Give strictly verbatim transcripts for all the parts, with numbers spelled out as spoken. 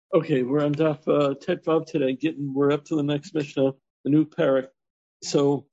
Okay, we're on Daf uh, Tet Vav today. Getting, we're up to the next Mishnah, the new parak. So,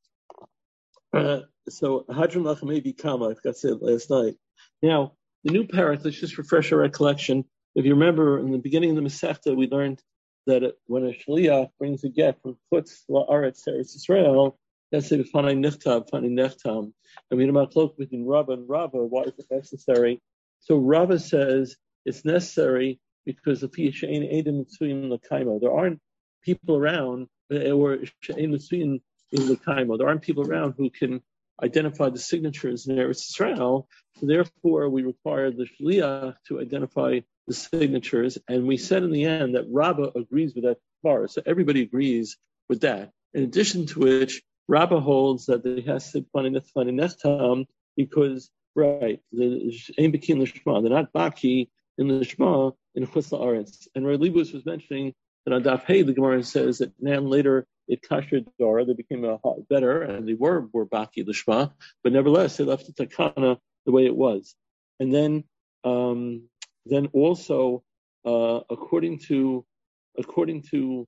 uh, so Hadron Lachamevi Kama, I forgot to say it last night. Now, the new parak. Let's just refresh our recollection. If you remember, in the beginning of the Masechta, we learned that it, when a shliach brings a get from Chutz La'aretz to Eretz Yisrael, that's it. Fanei Nichtav, Fanei Nechtam, and we know about cloak between Rabba and Rabba. Why is it necessary? So Rabba says it's necessary because the she'ein edim mitzuyin l'kaimo, there aren't people around, or she'ein mitzuyin in l'kaimo, there aren't people around who can identify the signatures in Eretz Yisrael. So therefore, we require the shliach to identify the signatures. And we said in the end that Rabbah agrees with that bar, so everybody agrees with that. In addition to which, Rabbah holds that they has to find nechtam because right, the ain bekin l'shma, they're not baki in the Shema in Chutz La'aretz. And Ray Libus was mentioning that on Daf Hey, the Gemara says that now later it kasher dora, they became a better, and they were were baki the Shema, but nevertheless they left the takana the way it was. And then, um, then also uh, according to according to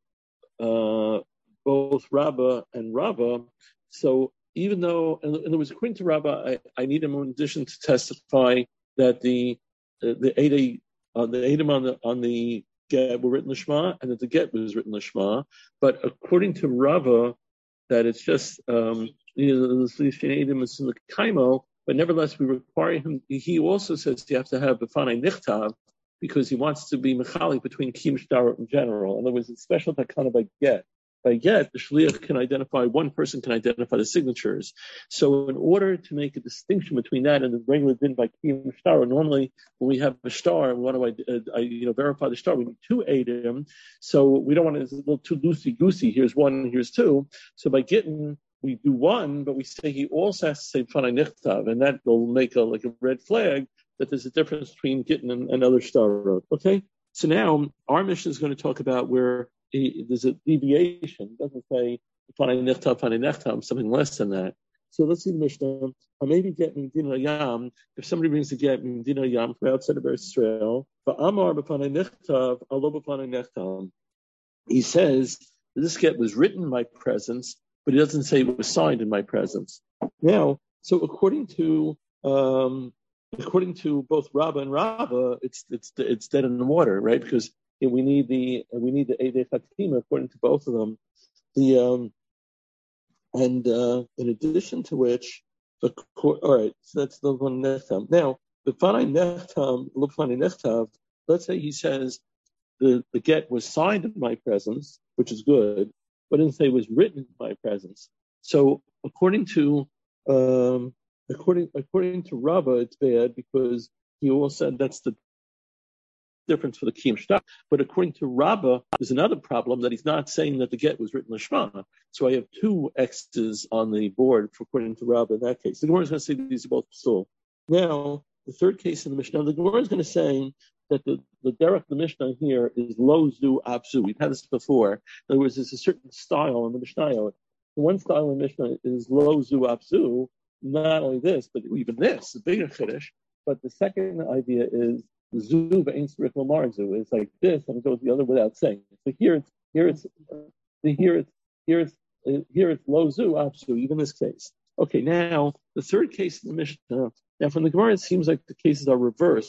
uh, both Rabbah and Rabbah, so even though, in other words, according to Rabbah, I, I need him in addition to testify that the the, the eight uh, the eight on the on the get were written lishma, and that the get was written lishma. But according to Rava, that it's just um, you know, the kaimo. But nevertheless, we require him. He also says you have to have b'fanei nichtav because he wants to be mechalik between kim shtar in general. In other words, it's special takana by get. By get, the shliach can identify, one person can identify the signatures. So in order to make a distinction between that and the regular din by kiyum shtar, normally when we have a star and we want to uh, you know, verify the star, we need two eidim. So we don't want to, it's a little too loosey-goosey. Here's one, here's two. So by getting, we do one, but we say he also has to say fanei nichtav, and that will make a like a red flag that there's a difference between getting and another star. Okay? So now our mission is going to talk about where He, there's a deviation. It doesn't say fanei nichtav, fanei nechtam, something less than that. So let's see the Mishnah. Or maybe get Medina Yam. If somebody brings a get Medina Yam from outside of Eretz Yisrael, but Amar b'fanei nichtav, alo b'fanei nechtam. He says this get was written in my presence, but he doesn't say it was signed in my presence. Now, so according to um, according to both Rabbah and Rabbah, it's it's it's dead in the water, right? Because we need the we need the Eidei Fatima according to both of them. The um, and uh, in addition to which, the, all right, so that's the one nechtam. Now, the fanei nechtam, the fanei nechtav. Let's say he says the, the get was signed in my presence, which is good, but didn't say it was written in my presence. So according to um, according according to Rabbah, it's bad because he also said that's the difference for the kiyum shtar. But according to Rabbah, there's another problem that he's not saying that the get was written lishma. So I have two X's on the board for according to Rabbah in that case. The Gemara is going to say these are both psul. Now, the third case in the Mishnah, the Gemara is going to say that the, the derech of the Mishnah here is lo zu abzu. We've had this before. In other words, there's a certain style in the Mishnah. One style in the Mishnah is lo zu abzu. Not only this, but even this, the bigger chiddush. But the second idea is zu v'ein tzarich lomar zu. It's like this, and it goes the other without saying. So here it's here it's here it's here it's here it's lo zu abzu. Even this case. Okay, now the third case in the Mishnah. Now from the Gemara, it seems like the cases are reversed.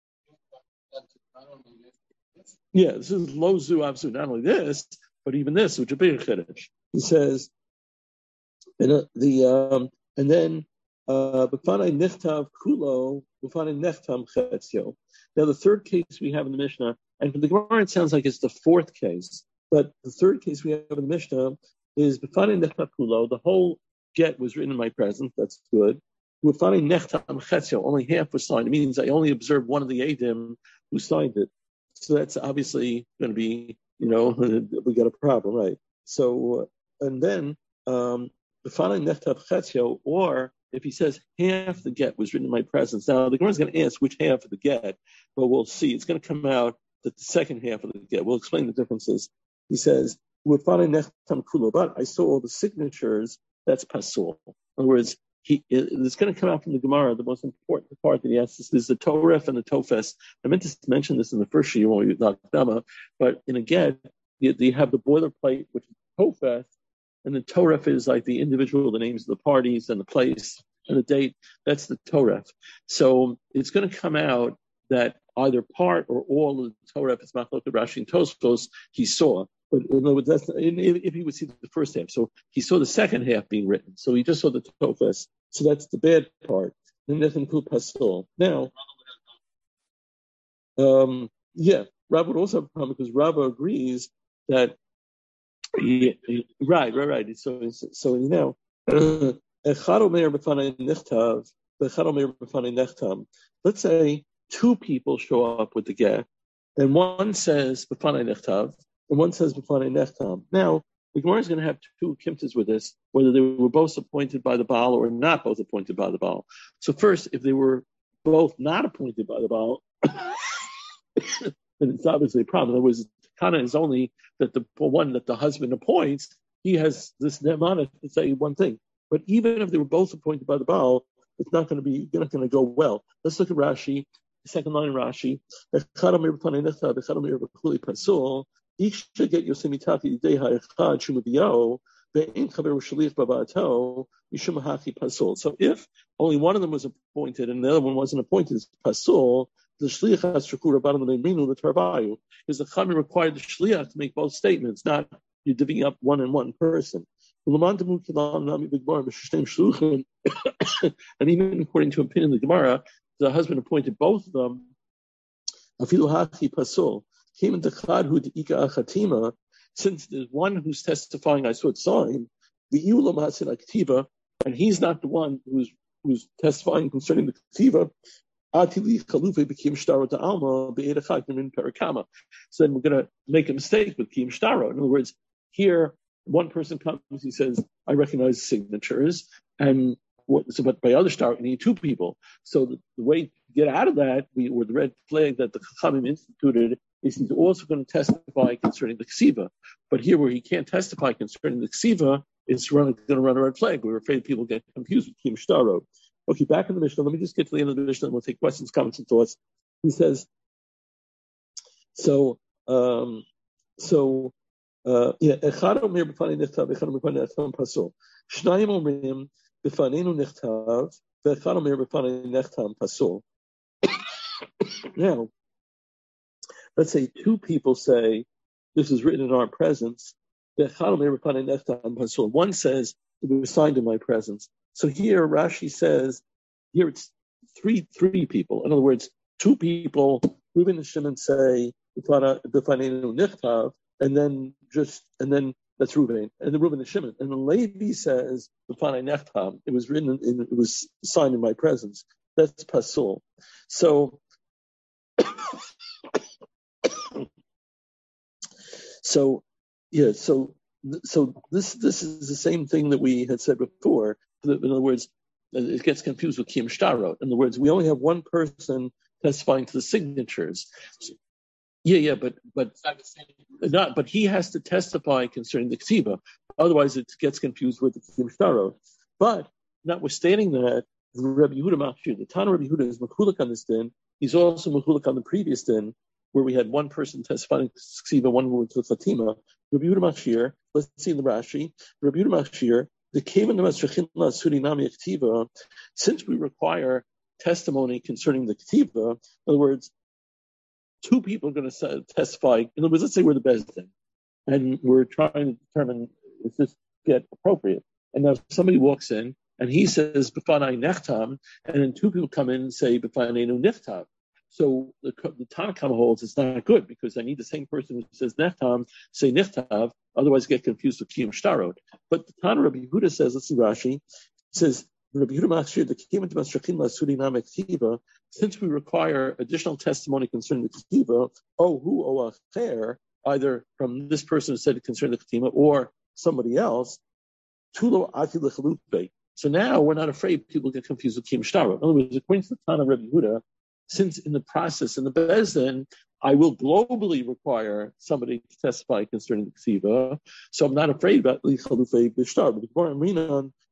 Yeah, this is lo zu abzu. Not only this, but even this, which is a bigger chiddush. He says, and uh, the um, and then b'fanei nichtav kulo, b'fanei nechtam chetzio. Now the third case we have in the Mishnah, and from the Gemara it sounds like it's the fourth case, but the third case we have in the Mishnah is b'fanei nechtam kulo. The whole get was written in my presence. That's good. B'fanei nechtam chetzio. Only half was signed. It means I only observed one of the edim who signed it. So that's obviously going to be, you know, we got a problem, right? So, and then, um, b'fanei nechtam chetzio, or if he says half the get was written in my presence. Now, the Gemara is going to ask which half of the get, but we'll see. It's going to come out that the second half of the get. We'll explain the differences. He says, but I saw all the signatures, that's pasul. In other words, he it's going to come out from the Gemara. The most important part that he asks is the Toref and the Tofes. I meant to mention this in the first year when we talked about, but in a get, you, you have the boilerplate, which is Tofes, and the Toref is like the individual, the names of the parties and the place and the date. That's the Toref. So it's going to come out that either part or all of the Toref is Machlokes Rashi and Tosfos he saw. But in other words, that's, if he would see the first half, so he saw the second half being written. So he just saw the Tofes. So that's the bad part. Then that's include Pasol. Now, um, yeah, Rav would also have a problem because Rav agrees that, he, he, right, right, right. So, so now, let's say two people show up with the get, and one says B'fanei Nechtav, and one says B'fanei Nechtam. Now, the Gemara is going to have two kimtas with this, whether they were both appointed by the Baal or not both appointed by the Baal. So first, if they were both not appointed by the Baal, then it's obviously a problem. In other words, Kana is only that the one that the husband appoints, he has this nemana to say one thing. But even if they were both appointed by the Baal, it's not going to be not going to go well. Let's look at Rashi, the second line in Rashi. Each should get Yosemitaki Deha Echad Shumabiyo, Be'in Chaber Shalif Babato, Mishum Haki Pasul. So if only one of them was appointed and the other one wasn't appointed as Pasul, the Shliach has Shakura Baram the Minu the Tarbayu. Because the Chami required the Shliach to make both statements, not you divvying up one and one person. And even according to opinion of the Gemara, the husband appointed both of them. Afilu Haki Pasul. Since there's one who's testifying, I saw it sign, and he's not the one who's who's testifying concerning the ktiva. So then we're going to make a mistake with kiyum shtaro. In other words, here one person comes, he says, "I recognize signatures," and what, so, but by other star, we need two people. So the, the way to get out of that, we, or the red flag that the Chachamim instituted, is he's also going to testify concerning the ksiva. But here, where he can't testify concerning the ksiva, it's run, going to run a red flag. We're afraid people get confused with kiyum shtaro. Okay, back in the Mishnah. Let me just get to the end of the Mishnah, and we'll take questions, comments, and thoughts. He says, so, um, so, uh, yeah, echad omer b'fanei nechtav, echad omer b'fanei nechtav pasul. Shnayim omrim b'faneinu nechtav, ve'echad omer b'fanei nechtav pasul. Now, let's say two people say, this is written in our presence. One says, it was signed in my presence. So here Rashi says, here it's three three people. In other words, two people, Reuben and Shimon say, and then just, and then that's Reuben, and then Reuben and Shimon. And then Levi says, it was written, in, it was signed in my presence. That's Pasul. So, So, yeah, so so this this is the same thing that we had said before. In other words, it gets confused with kiyum shtaro. In other words, we only have one person testifying to the signatures. Yeah, yeah, but but not. But he has to testify concerning the ksiva. Otherwise, it gets confused with the kiyum shtaro. But notwithstanding that, Rabbi Yehuda Machshir, the Tana Rabbi Yehuda is mechulik on this din. He's also mechulik on the previous din, where we had one person testifying to ksiva, one who to Fatima. Rabbi Yehuda Machshir, let's see in the Rashi. Rabbi Yehuda Machshir, the came in the Masrechina Surinami Ktiva, since we require testimony concerning the Ktiva, in other words, two people are going to testify. In other words, let's say we're the Beis Din, and we're trying to determine if this get appropriate. And now somebody walks in and he says B'fanai Nechtam, and then two people come in and say B'faneinu Nechtam. So the, the Tanakh holds it's not good because I need the same person who says Nechtam say Nechtav, otherwise get confused with Kiyum Shtarot. But the Tana Rabbi Yehuda says, let's see Rashi, says Rabbi Yehuda Machshir, the Kiyum Masrechim Suriname Ktiva, since we require additional testimony concerning the Ktiva, oh who oh acher, either from this person who said it concerning the Ktiva or somebody else, Tulo Ati Lechalupe. So now we're not afraid people get confused with Kiyum Shtarot. In other words, according to the Tana Rabbi Yehuda, since in the process, in the Beis Din, I will globally require somebody to testify concerning the Ksiva, so I'm not afraid about Li Chalufei Bishtar. But the Gemara Minan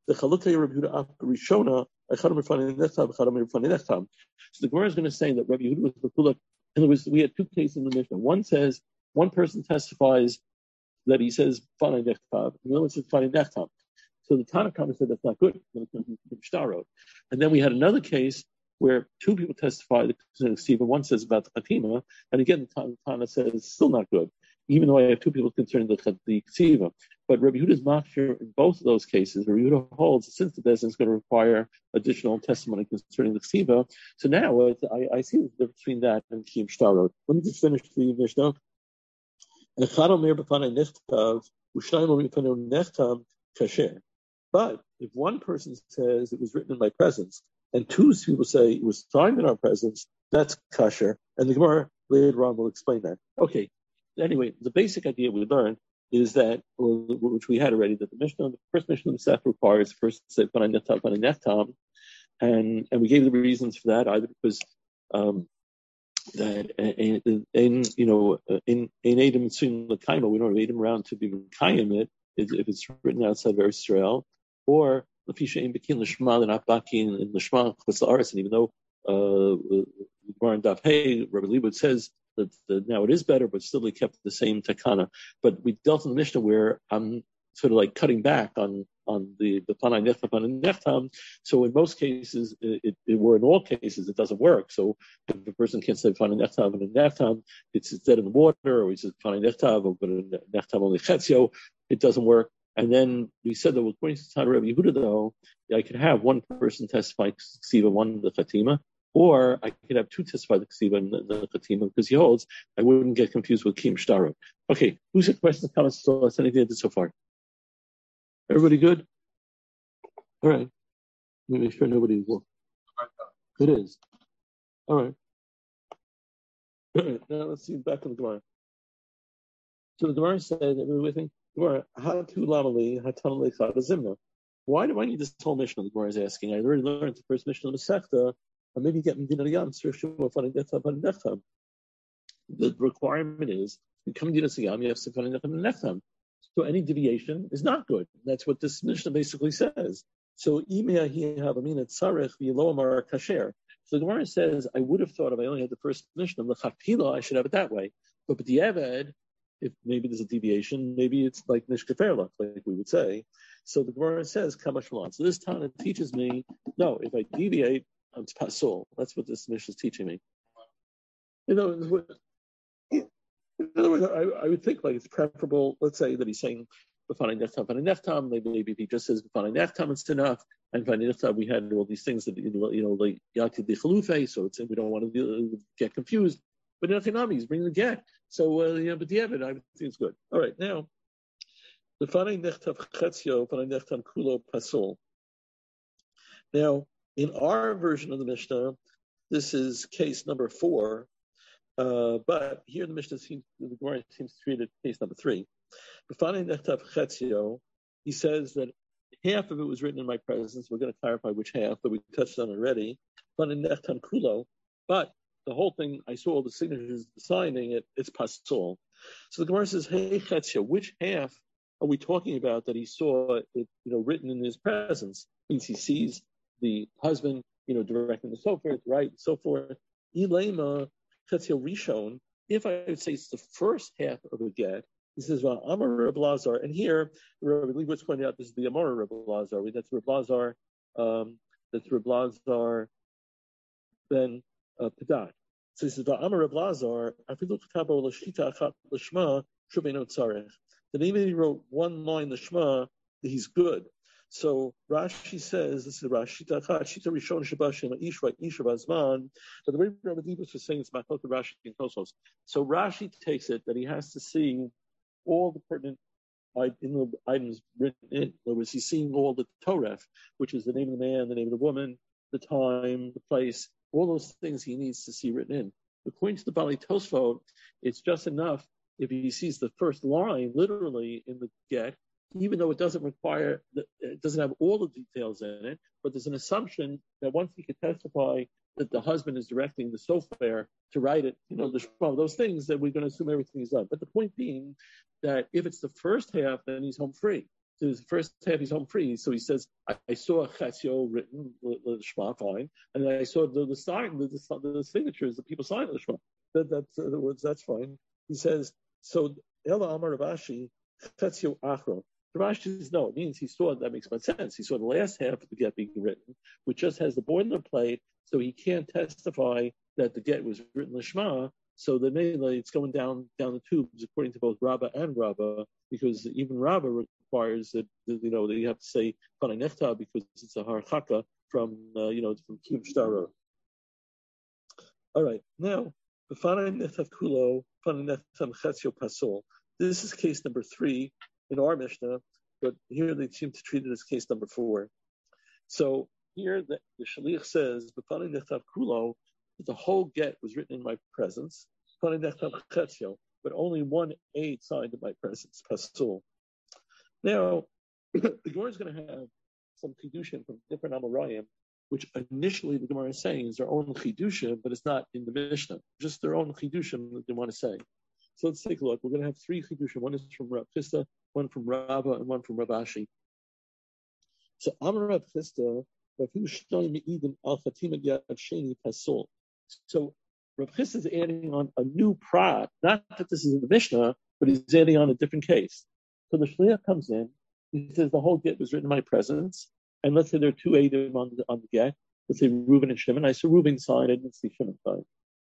the Chalukei Rabbi Yehuda Af Rishona, Echadam Refanim Nechtam, Echadam Refanim Nechtam. So the Gemara is going to say that Rabbi Yehuda was Mechulak, and there was we had two cases in the Mishnah. One says one person testifies that he says Fanei Nechtam, and the other one says Fanei Nechtam. So the Tanakhama said that's not good. And then we had another case where two people testified that Stephen, one says about the Khatima, and again the Tana says it's still not good, even though I have two people concerning the the Ksiva. But Rabbi Yehuda's machshir in both of those cases, Rabbi Yehuda holds since the Bezdin is going to require additional testimony concerning the Ksiva. So now uh, I, I see the difference between that and Kiyum Shtarot. Let me just finish the Mishnah. But if one person says it was written in my presence, and two people say it was signed in our presence, that's kasher. And the Gemara later on will explain that. Okay. Anyway, the basic idea we learned is that, which we had already, that the Mishnah, the first Mishnah of the Seth requires first to say Panay Nechtam, Panay Nechtam, and and we gave the reasons for that, either because um, that in, in you know in in Adam Tzim L'Kaima, we don't have Adam around to be Mekayim it if it's written outside of Israel, or Lefisha Ein Bekin L'Shma, they're not Bakin in L'Shma Chutz La'aretz, and even though uh, Gemara and Daf Hey, Rabbi Leibowitz says that the, now it is better, but still they kept the same takana. But we dealt in the Mishnah where I'm sort of like cutting back on on the the panay nechtam, panay nechtam. So in most cases, it, it, it or in all cases, it doesn't work. So if a person can't say panay nechtam and nechtam, it's dead in the water, or he says panay nechtam, but nechtam only chetzio, it doesn't work. And then we said that according to Tana Rabbi Yehuda, though, I could have one person testify ksiva, one the fatima. Or I could have two testify the Ksiva and the, the Khatima, because he holds I wouldn't get confused with Kiyum Shtarot. Okay, who's got questions, comments, thoughts, anything I did so far? Everybody good? All right. Let me make sure nobody will. It is. All right. All right. Now let's see back in the Gemara. So the Gemara said, everybody with me? Gemara, Hatu Lamali, Hatanale Chada Zimna. Why do I need this whole Mishnah? The Gemara is asking. I already learned the first Mishnah of the Masechta. Or maybe get Medina Yam, the requirement is you come to Medina Yam, you have to Nechtam. So any deviation is not good. That's what this Mishnah basically says. So so the Gemara says, I would have thought if I only had the first Mishnah, I should have it that way. But the Eved, if maybe there's a deviation, maybe it's like Nishkaferla, like we would say. So the Gemara says, Kamash Malan. So this Tana teaches me, no, if I deviate, it's pasul. That's what this Mishnah is teaching me. You know, in other words, I, I would think like it's preferable. Let's say that he's saying b'fanei nechtam, b'fanei nechtam. Maybe maybe if he just says b'fanei nechtam, it's enough. And b'fanei nechtam, we had all these things that you know, you know like yati dichalufe. So it's we don't want to get confused. But in Achinami, he's bringing the get. So uh, you know, but the Evid, I think it's good. All right, now b'fanei nechtam chetzio, b'fanei nechtam kulo pasul. Now, in our version of the Mishnah, this is case number four, uh, but here the Mishnah seems, the Gemara seems to treat it case number three. He says that half of it was written in my presence. We're going to clarify which half, but we touched on already. But the whole thing, I saw all the signatures signing it, it's pasul. So the Gemara says, hey, Chetzio, which half are we talking about that he saw it, you know, written in his presence? Means he sees the husband, you know, directing the so forth, right, and so forth. Ilema Chetzio Rishon, if I would say it's the first half of a get, he says, well, Amar Reb Lazar, and here, Rabbi Leibowitz pointed out this is the Amar Reb Lazar, that's Reb Lazar, um, that's Reb Lazar ben uh, Padat. So he says, Amar Reb Lazar, Afilu K'tabo L'Shita Achat L'Shma, Shubeno Tzarech. That even if he wrote one line L'Shma, he's good. So Rashi says, this is Rashi, Shita Rishon Shabashim, Ishva, Ishva Azman, but the way Rabbi Leibowitz was saying it's Machot Rashi and Tosos. So Rashi takes it that he has to see all the pertinent items written in. In other words, he's seeing all the Torah, which is the name of the man, the name of the woman, the time, the place, all those things he needs to see written in. According to the Bali Tosfot, it's just enough if he sees the first line literally in the get, even though it doesn't require, it doesn't have all the details in it, but there's an assumption that once he could testify that the husband is directing the sofer to write it, you know, the shema, those things that we're going to assume everything is done. But the point being that if it's the first half, then he's home free. So the first half he's home free. So he says, I, I saw a Chatzio written, Shema, fine. And then I saw the, the sign, the, the, the signatures, the people signing the Shema. That, that's, in other words, that's fine. He says, so Ela Amar Ravashi, Chatzio Achro. Ravashi says, no, it means he saw, that makes much sense. He saw the last half of the get being written, which just has the boilerplate, so he can't testify that the get was written Lishma. So the mainly it's going down down the tubes according to both Rabbah and Rabbah, because even Rabbah requires that, you know, that you have to say Panay Nechta because it's a harchaka from uh, you know from Kim Shtara. All right, now Panay Nechta Kulo, Panay Nechta Chatzio Pasol. This is case number three in our Mishnah, but here they seem to treat it as case number four. So here the, the Shaliach says Panay Nechta Kulo, that the whole get was written in my presence, but only one aid signed in my presence, pasul. Now, the Gemara is going to have some chidushim from different Amoraim, which initially the Gemara is saying is their own chidushim, but it's not in the Mishnah, just their own chidushim that they want to say. So let's take a look. We're going to have three chidushim. One is from Rav Chisda, one from Rava, and one from Rav Ashi. So Amar Rav Chisda, Rav Hushnoim Me'idin Al Fatima Yad Sheni Pasul. So Rav Chisda is adding on a new prat, not that this is in the Mishnah, but he's adding on a different case. So the Shliach comes in, he says the whole get was written in my presence, and let's say there are two Eidim on the, on the get, let's say Reuben and Shimon. I saw Reuben sign, I didn't see Shimon sign.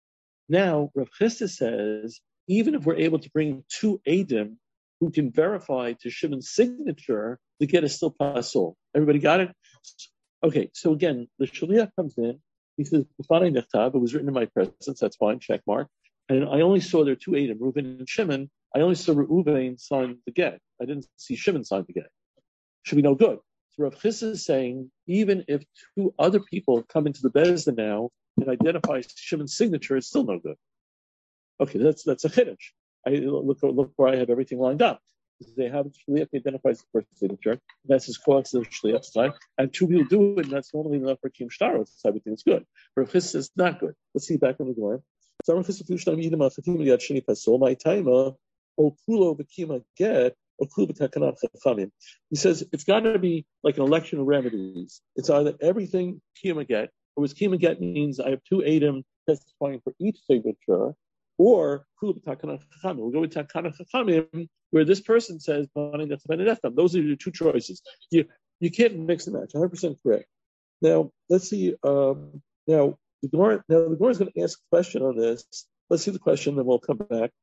Now, Rav Chisda says, even if we're able to bring two Eidim who can verify to Shimon's signature, the get is still pasul. Everybody got it? Okay, so again, the Shliach comes in, he says, it was written in my presence, that's fine, check mark. And I only saw there two Eidim, Reuben and Shimon. I only saw Reuben sign the get. I didn't see Shimon sign the get. Should be no good. So Rav Chisda is saying, even if two other people come into the Bezdin now and identify Shimon's signature, it's still no good. Okay, that's that's a chiddush. I look look where I have everything lined up. They have Shliach identifies the first signature, and that's his cause of Shliach's time, and two people do it, and that's normally enough for Kim Shtaro. So I would think it's good. But Rav Chisda says not good. Let's see back on the Gemara. So Rav Chisda Fushtam Yidam Afatim Yad Sheni Pasol My Taima Okulo V'Kima Get Okulo V'Takanat Chachamim. He says it's got to be like an election of remedies. It's either everything Kima Get, or was Kima Get means I have two Eidim testifying for each signature, or we'll go with Takana Chachamim, where this person says, those are your two choices. You you can't mix and match, one hundred percent correct. Now, let's see. Um, now, the Gemara, now, the Gemara is going to ask a question on this. Let's see the question, then we'll come back.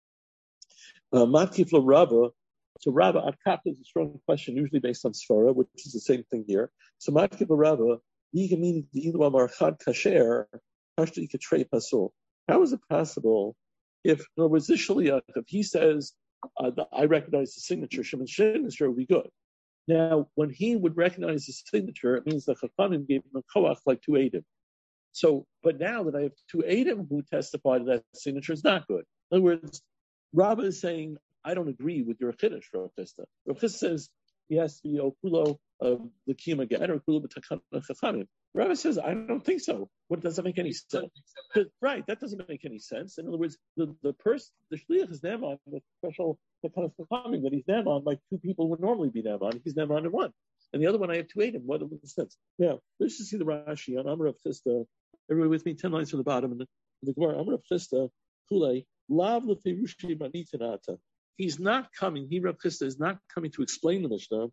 Matkif lo Rava. So, Rava, Akap is a strong question, usually based on Sfara, which is the same thing here. So, Matkif lo Rava, Yigamini Ilu Amar Chad Kasher, Hashti Katrei Pasul. How is it possible if, in other words, this Shaliach, if he says, uh, I recognize the signature, Shimon's signature would be good. Now, when he would recognize the signature, it means that Chachamim gave him a koach like two Eidim. So, but now that I have two Eidim who testify to that signature, it's not good. In other words, Rabba is saying, I don't agree with your chiddush, Rav Chisda. Rav Chisda says, he has to be okulo of the kima get or okulo b'takana chachamim. Rabbi says, I don't think so. What doesn't make any sense? But, right, that doesn't make any sense. In other words, the, the person, the shliach is neman with special takana chachamim that he's neman like two people would normally be neman. He's neman in one, and the other one I have two eidim. What makes the sense? Now let's just see the Rashi on Amar Rav Chisda. Everybody with me, ten lines from the bottom, and the, the Gemara Amar Rav Chisda Kulei Lav leFeirushi Manitanata. He's not coming. He Rav Chisda is not coming to explain the Mishnah.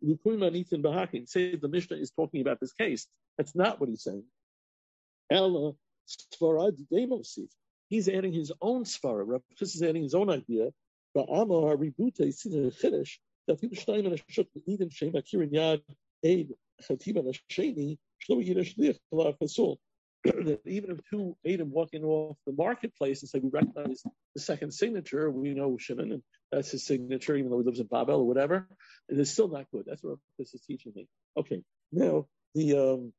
Say the Mishnah is talking about this case. That's not what he's saying. Ella Svarad Demosif. He's adding his own svara. Rav Chisda is adding his own idea. Ba'amar Ribute Sidin Chiddush that people shtayim and ashuk Eden Shem Akirin Yad Eid Chatim and Asheni Shlo Yidash Liach Lav Pasul. That even if two Adam walking off the marketplace and say we recognize the second signature, we know Shimon and that's his signature, even though he lives in Babel or whatever, it is still not good. That's what this is teaching me. Okay, now the um,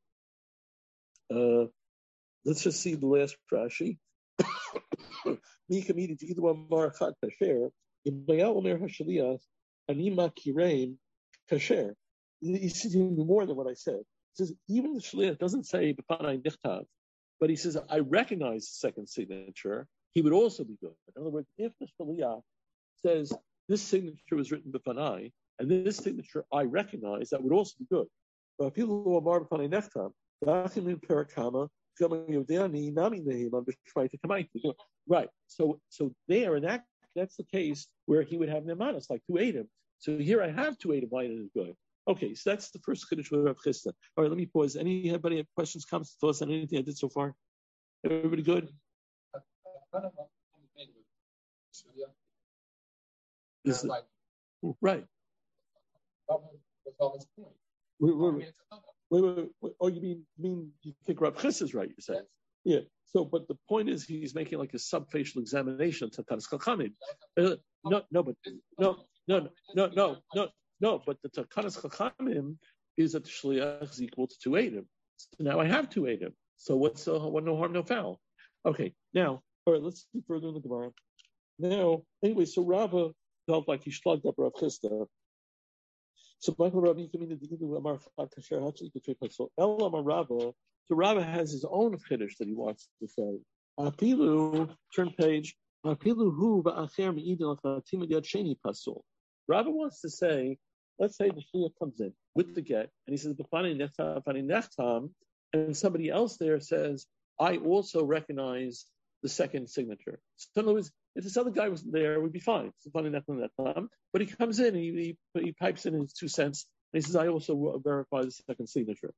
uh, let's just see the last Rashi. Mika meeting to either one bar chad kasher. In Bayal Omer Hashaliach Anima Kireim Kasher. He's doing more than what I said. He says, even the Shliach doesn't say B'panai Nichtav, but he says, I recognize the second signature, he would also be good. In other words, if the Shliach says, this signature was written B'panai, and this signature I recognize, that would also be good. But people who are marked on a nechtam, right. So so there in that that's the case where he would have nemanis, like two Adam. So here I have two Adam, why is good? Okay, so that's the first Kiddush with Rav Chisda. All right, let me pause. Anybody have questions, comments, thoughts on anything I did so far? Everybody good? Is the, right. Wait, wait, wait, wait, wait. Oh, you mean you mean you think Rav Chisda is right? You're saying, yeah. So, but the point is, he's making like a subfacial examination of Takanas Chachamim. Uh, no, no, but no, no, no, no, no, no. But the Takanas Chachamim is that the shliach is equal to two Adam. So now I have two Adam. So what's uh, what? No harm, no foul. Okay. Now, all right. Let's see further in the Gemara. Now, anyway, so Rava felt like he shlugged up Rav Chisda. So Michael Rabbi Kamina Digidu Amar Kasher actually could take myself. El Amar Rava. So Rava has his own chiddush that he wants to say. Apilu, turn page. Apilu hu ba'acher me'idin l'chatim yad sheni pasul. Rava wants to say, let's say the shliach comes in with the get, and he says b'fani nechtam, b'fani nechtam, and somebody else there says, I also recognize the second signature. So in other words, if this other guy wasn't there, it would be fine. It's b'fani nechtam nechtam. But he comes in, he, he he pipes in his two cents, and he says, I also verify the second signature.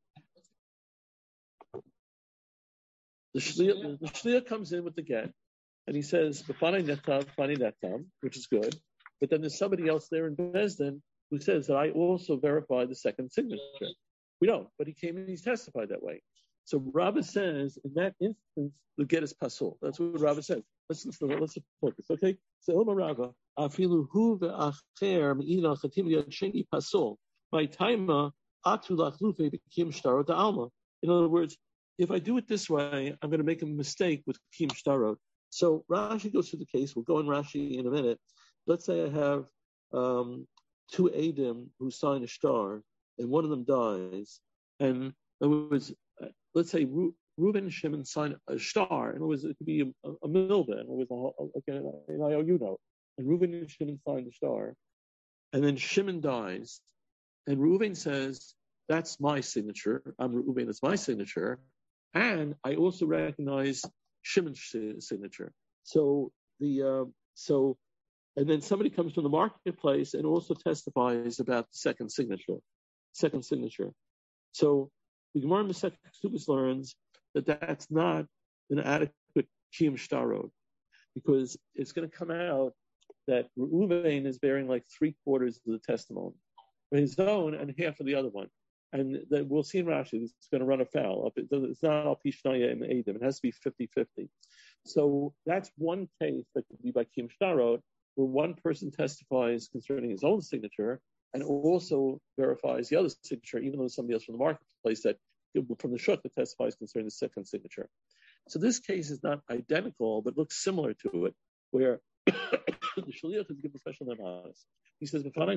The shliach, the shliach comes in with the get, and he says, "B'fanei netam, b'fanei netam," which is good. But then there's somebody else there in Bezdin who says that I also verify the second signature. We don't, but he came and he's testified that way. So Rava says, in that instance, the get is pasul. That's what Rava says. Let's let's, let's focus, okay? So Ilma Rava, afilu hu ve'acher me'ila chatim yad sheni pasul. My taima atu lachlufe became shtarot alma. In other words, if I do it this way, I'm going to make a mistake with Kim Shtarot. So Rashi goes through the case. We'll go in Rashi in a minute. Let's say I have um, two Adim who sign a star, and one of them dies. And it was, let's say Ru- Reuben and Shimon sign a star, and it was it could be a, a, a milva, and it was a, a, an I O U note. And Reuben and Shimon sign the star, and then Shimon dies, and Reuben says, "That's my signature. I'm Reuben. That's my signature." And I also recognize Shimon's signature. So the uh, so, and then somebody comes from the marketplace and also testifies about the second signature. Second signature. So the Gemara in Masechet Ksubos learns that that's not an adequate kiyum shtarot, because it's going to come out that Reuven is bearing like three quarters of the testimony, his own, and half of the other one. And then we'll see in Rashi, it's going to run afoul. It's not al pishnaya and Adam. It has to be fifty-fifty. So that's one case that could be by Kim Shtarot, where one person testifies concerning his own signature and also verifies the other signature, even though somebody else from the marketplace that from the shuk that testifies concerning the second signature. So this case is not identical, but looks similar to it, where the shliach is given special nemanis. He says, I'm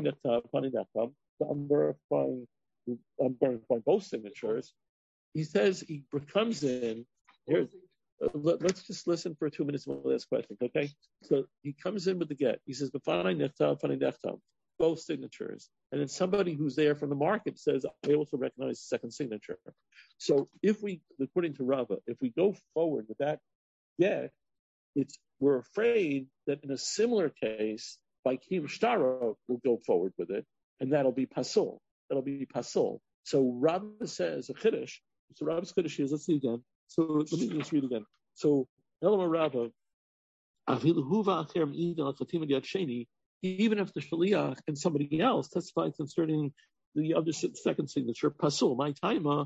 verifying I'm verifying both signatures. He says he comes in. Here, uh, let, let's just listen for two minutes and we'll ask questions, okay? So he comes in with the get. He says, both signatures. And then somebody who's there from the market says, I also recognize the second signature. So if we, according to Rava, if we go forward with that get, it's we're afraid that in a similar case, by Kim Shtaro, we'll go forward with it, and that'll be pasul. That'll be pasul. So Rava says a chiddush. So Rava's chiddush is, let's see again. So let me just read again. So Elama Rava, even if the shaliach and somebody else testifies concerning the other second signature, pasul, my taima,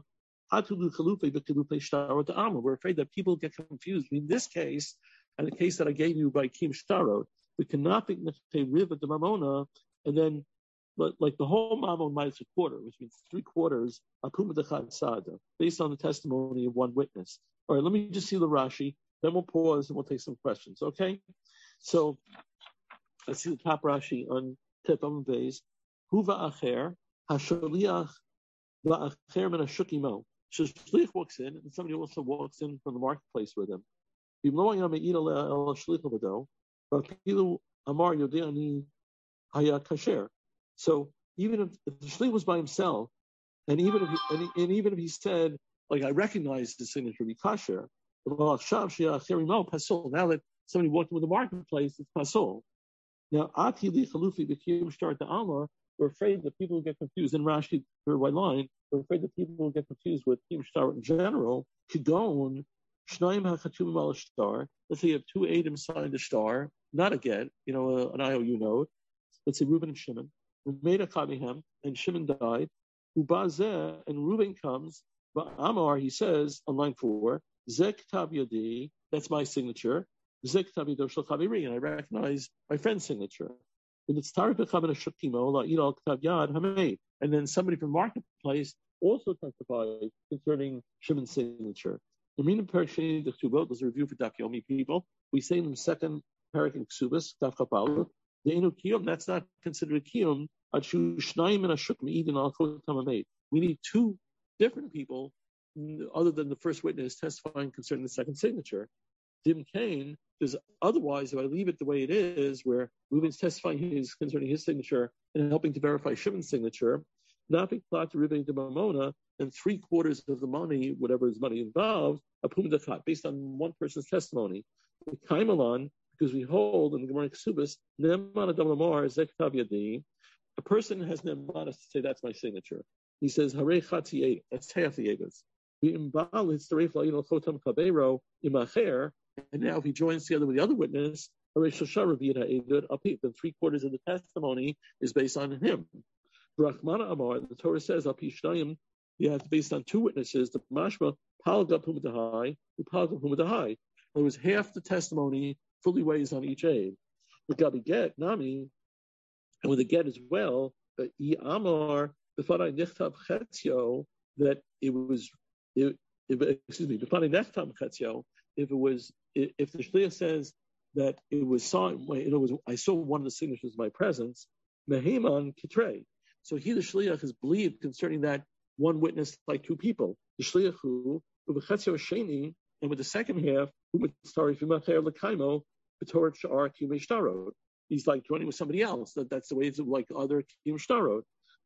we're afraid that people get confused between this case and the case that I gave you by Kim Shtarot. We cannot think riva de mamona, and then but like the whole mamon minus a quarter, which means three quarters, akuma dechad sada, based on the testimony of one witness. All right, let me just see the Rashi, then we'll pause and we'll take some questions, okay? So let's see the top Rashi on Tefam Beis. Huva acher, hashaliach va'acher min hashukimo. Shliach walks in, and somebody also walks in from the marketplace with him. So even if, if the shliach was by himself, and even if he, and, he, and even if he said, like, I recognize the signature to be kasher, now that somebody walked into the marketplace, it's pasul. Now, ati li chalufi b'kiyum shtar ta'amar, we're afraid that people will get confused. In Rashi, third white line, we're afraid that people will get confused with kiyum shtar in general. Kigon, shnayim ha'chatumim al shtar. Let's say you have two Adam signed a star, not a get, you know, uh, an I O U note. Let's say Reuben and Shimon. We made a chavihem, and Shimon died. Ubazeh, and Reuben comes. But Amar, he says on line four, Zek Tav Yadi, that's my signature. Zek Tav Yado Shel Chaviri, and I recognize my friend's signature. And it's Tarek Bechavin Shakimo, La Idal Ktav Yad Hamei. And then somebody from Marketplace also testified concerning Shimon's signature. The meaning of Perishini the Ktubot was a review for Daf Yomi people. We say in the second Parak in Ksubas, Daf Kapal, the Inu Kiyum, that's not considered a Kiyum. Achu Shnaim and Ashuk Meidin Al Chotamamei. We need two different people, other than the first witness testifying concerning the second signature. Dim Kane, because otherwise, if I leave it the way it is, where Reuben's testifying his, concerning his signature and helping to verify Shimon's signature, Nafik Plat Reuben de Mamona, and three quarters of the money, whatever is money involved, Apum Dakat, based on one person's testimony. The Kaimalan, because we hold in the Gemara Ksubas, Ne'eman Adam Lamar Zek Tav Yadi, a person has Ne'eman to say that's my signature. He says, Harei Chatzi Eight, that's half the Egas. And now if he joins together with the other witness, then three quarters of the testimony is based on him. Brachmana Amar, the Torah says, you have to based on two witnesses, the Mashma, Palga Pumadahai, who Palga Pumadahai. There was half the testimony fully weighs on each aid. With Gabi Get, Nami, and with the Get as well, that Amar, that it was, it, it, excuse me, if it was, if the shliach says that it was signed, it was, I saw one of the signatures of my presence, meheman kitrei. So he, the shliach, is believed concerning that one witness like two people. The shliach who, sheni, and with the second half, he's like joining with somebody else. That, that's the way it's like other kiyum shtarot.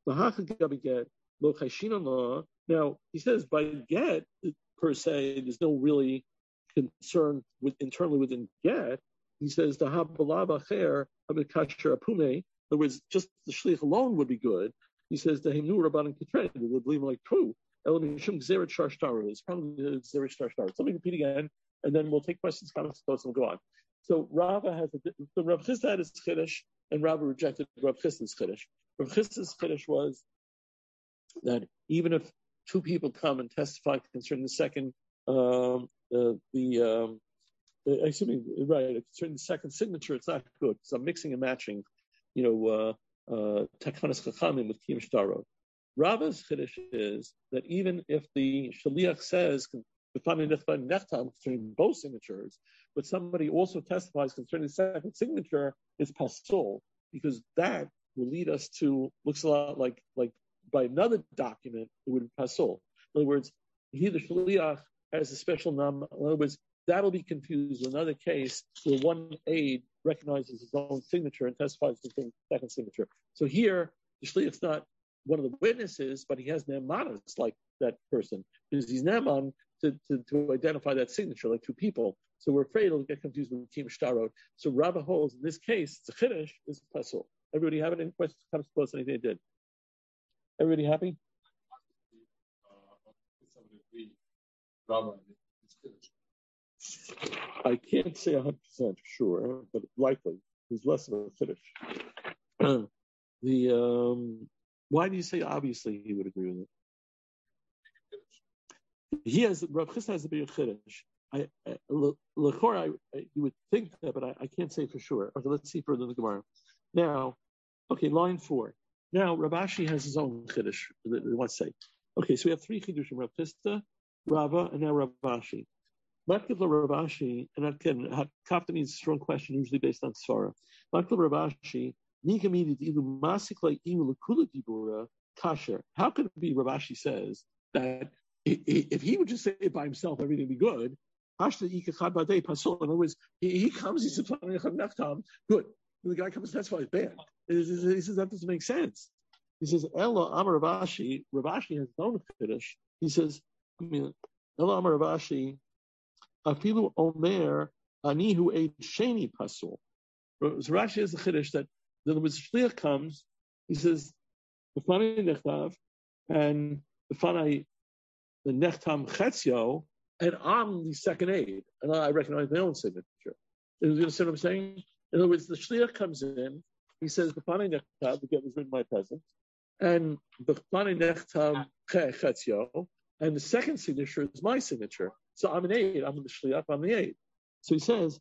Now, he says by get, per se, there's no really concern with internally within get. He says the habalav acher habikasher apume. In other words, just the shliach alone would be good. He says the himnu rabbanan kitren. They would believe like true. Elamishum gzeret shar shtar is probably gzeret shtar shtar. So let me repeat again, and then we'll take questions, comments, thoughts, and we'll go on. So Rava has a, so Rav Chisda had his chiddush, and Rava rejected Rav Chisda's chiddush. Rav Chisda's chiddush was that even if two people come and testify concerning the second, um, uh, the, um, uh, excuse me, right, concerning the second signature, it's not good. So I'm mixing and matching, you know, Takanas uh, Chachamim uh, with Kiyum Shtarot. Rava's chiddush is that even if the shaliach says concerning both signatures, but somebody also testifies concerning the second signature, is pasul, because that will lead us to, looks a lot like like by another document, it would be pasul. In other words, he, the shaliach, has a special name. In other words, that'll be confused with another case where one aide recognizes his own signature and testifies to the second signature. So here, the shaliach's not one of the witnesses, but he has ne'emanos like that person, because he's ne'eman to, to, to identify that signature, like two people. So we're afraid it'll get confused with Kiyum Shtarot. So Rava holds, in this case, it's a chiddush, is pasul. Everybody have any questions, comments, close, anything they did? Everybody happy? I can't say one hundred percent sure, but likely. There's less of a chiddush. the, um, why do you say obviously he would agree with it? He has, Rav Chisda has a big chiddush. I, I, I, you would think that, but I, I can't say for sure. Okay, let's see further in the Gemara. Now, okay, line four. Now, Rav Ashi has his own chiddush. Let's say. Okay, so we have three chiddushim: Rav Chisda, Rava, and now Rav Ashi. Matkevla Rav Ashi, and again, Kafta means a strong question, usually based on Svara. Matkevla Rav Ashi, Nigamidi ilu masikla ilu lekula dibura kasher. How could it be? Rav Ashi says that if he would just say it by himself, everything would be good. In other words, he, he comes, he says, good. The guy comes and testifies, bad. He says that doesn't make sense. He says, Ella Amar Ravashi, Ravashi has his own Kiddush. He says, I mean, Ella Amar Ravashi, Afilu Omer, Anihu Eid Sheni Pasul. So Rashi has the Kiddush that then when Shliach comes, he says, B'fanei Nechtav, and B'fanei the Nechtam Chetzio, and I'm the second aid. And I recognize my own signature. You understand what I'm saying? In other words, the Shliach comes in, he says, B'fanei Nechtav, the get was written in my presence, and B'fanei Nechtam Chetzio, and the second signature is my signature. So I'm an aid, I'm the Shliach, I'm the aid. So he says,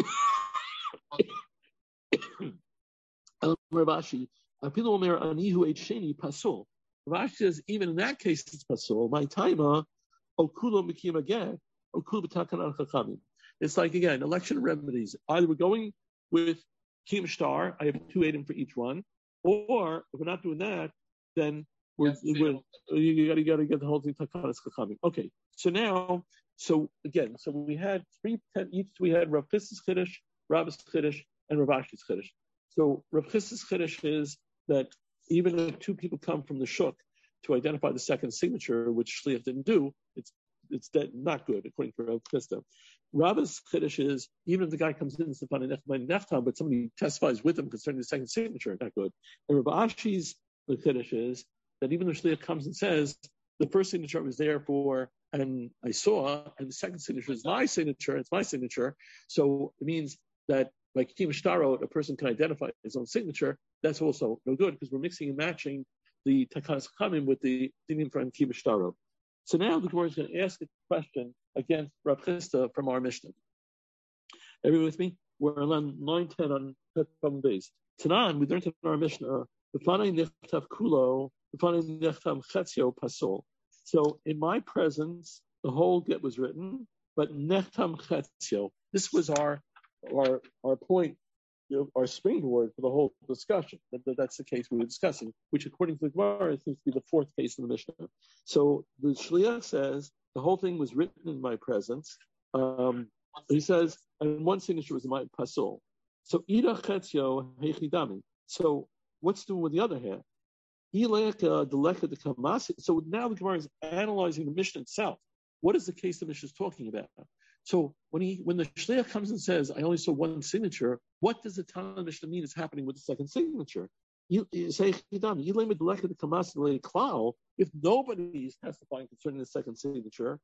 Ravashi, Apilu Omer Anihu Eid Sheni Pasul. Ravashi says, even in that case, it's Pasul. My timer, Okulo Mikim again, Okulo B'Takan Chachamim. It's like, again, election remedies. Either we're going with Kim Star, I have two Eidim for each one, or if we're not doing that, then we're, yes, we're, you got you got to get the whole thing Takanas Chachamim. Okay, so now, so again, so we had three, ten, each we had Rav Chisda's Chiddush, Rabbi's Chiddush, and Ravashi's Chiddush. So Rav Chisda's Chiddush is that even if two people come from the shuk to identify the second signature, which Shliach didn't do, it's it's dead, not good according to Rav Chisda. Rabbi's Chiddush is even if the guy comes in and says Nechtam, but somebody testifies with him concerning the second signature, not good. And Rav Ashi's Chiddush is that even if Shliach comes and says the first signature I was there for and I saw, and the second signature is my signature, it's my signature, so it means that like Kim Shtarot, a person can identify his own signature, that's also no good because we're mixing and matching the Takanas Chachamim with the Dinim from Kim Shtarot. So now the Gemara is going to ask a question against Rav Chisda from our Mishnah. Everybody with me? We're on nine ten on seven days. Tanan, we learned in our Mishnah, B'fanei Nechtav Kulo, B'fanei Nechtav Chetzio Pasol. So in my presence, the whole get was written, but Nechtam Chetzio. This was our our our point, you know, our springboard for the whole discussion. That, that, that's the case we were discussing, which according to the Gemara seems to be the fourth case in the Mishnah. So the Shliach says the whole thing was written in my presence. Um, he says, and one signature was in my pasul. So Ida Chetzio Hechidami. So what's doing with the other hand? So now the Gemara is analyzing the Mishnah itself. What is the case the Mishnah is talking about? So when he when the Shliach comes and says, I only saw one signature, what does the Tana Mishnah mean is happening with the second signature? If nobody is testifying concerning the second signature,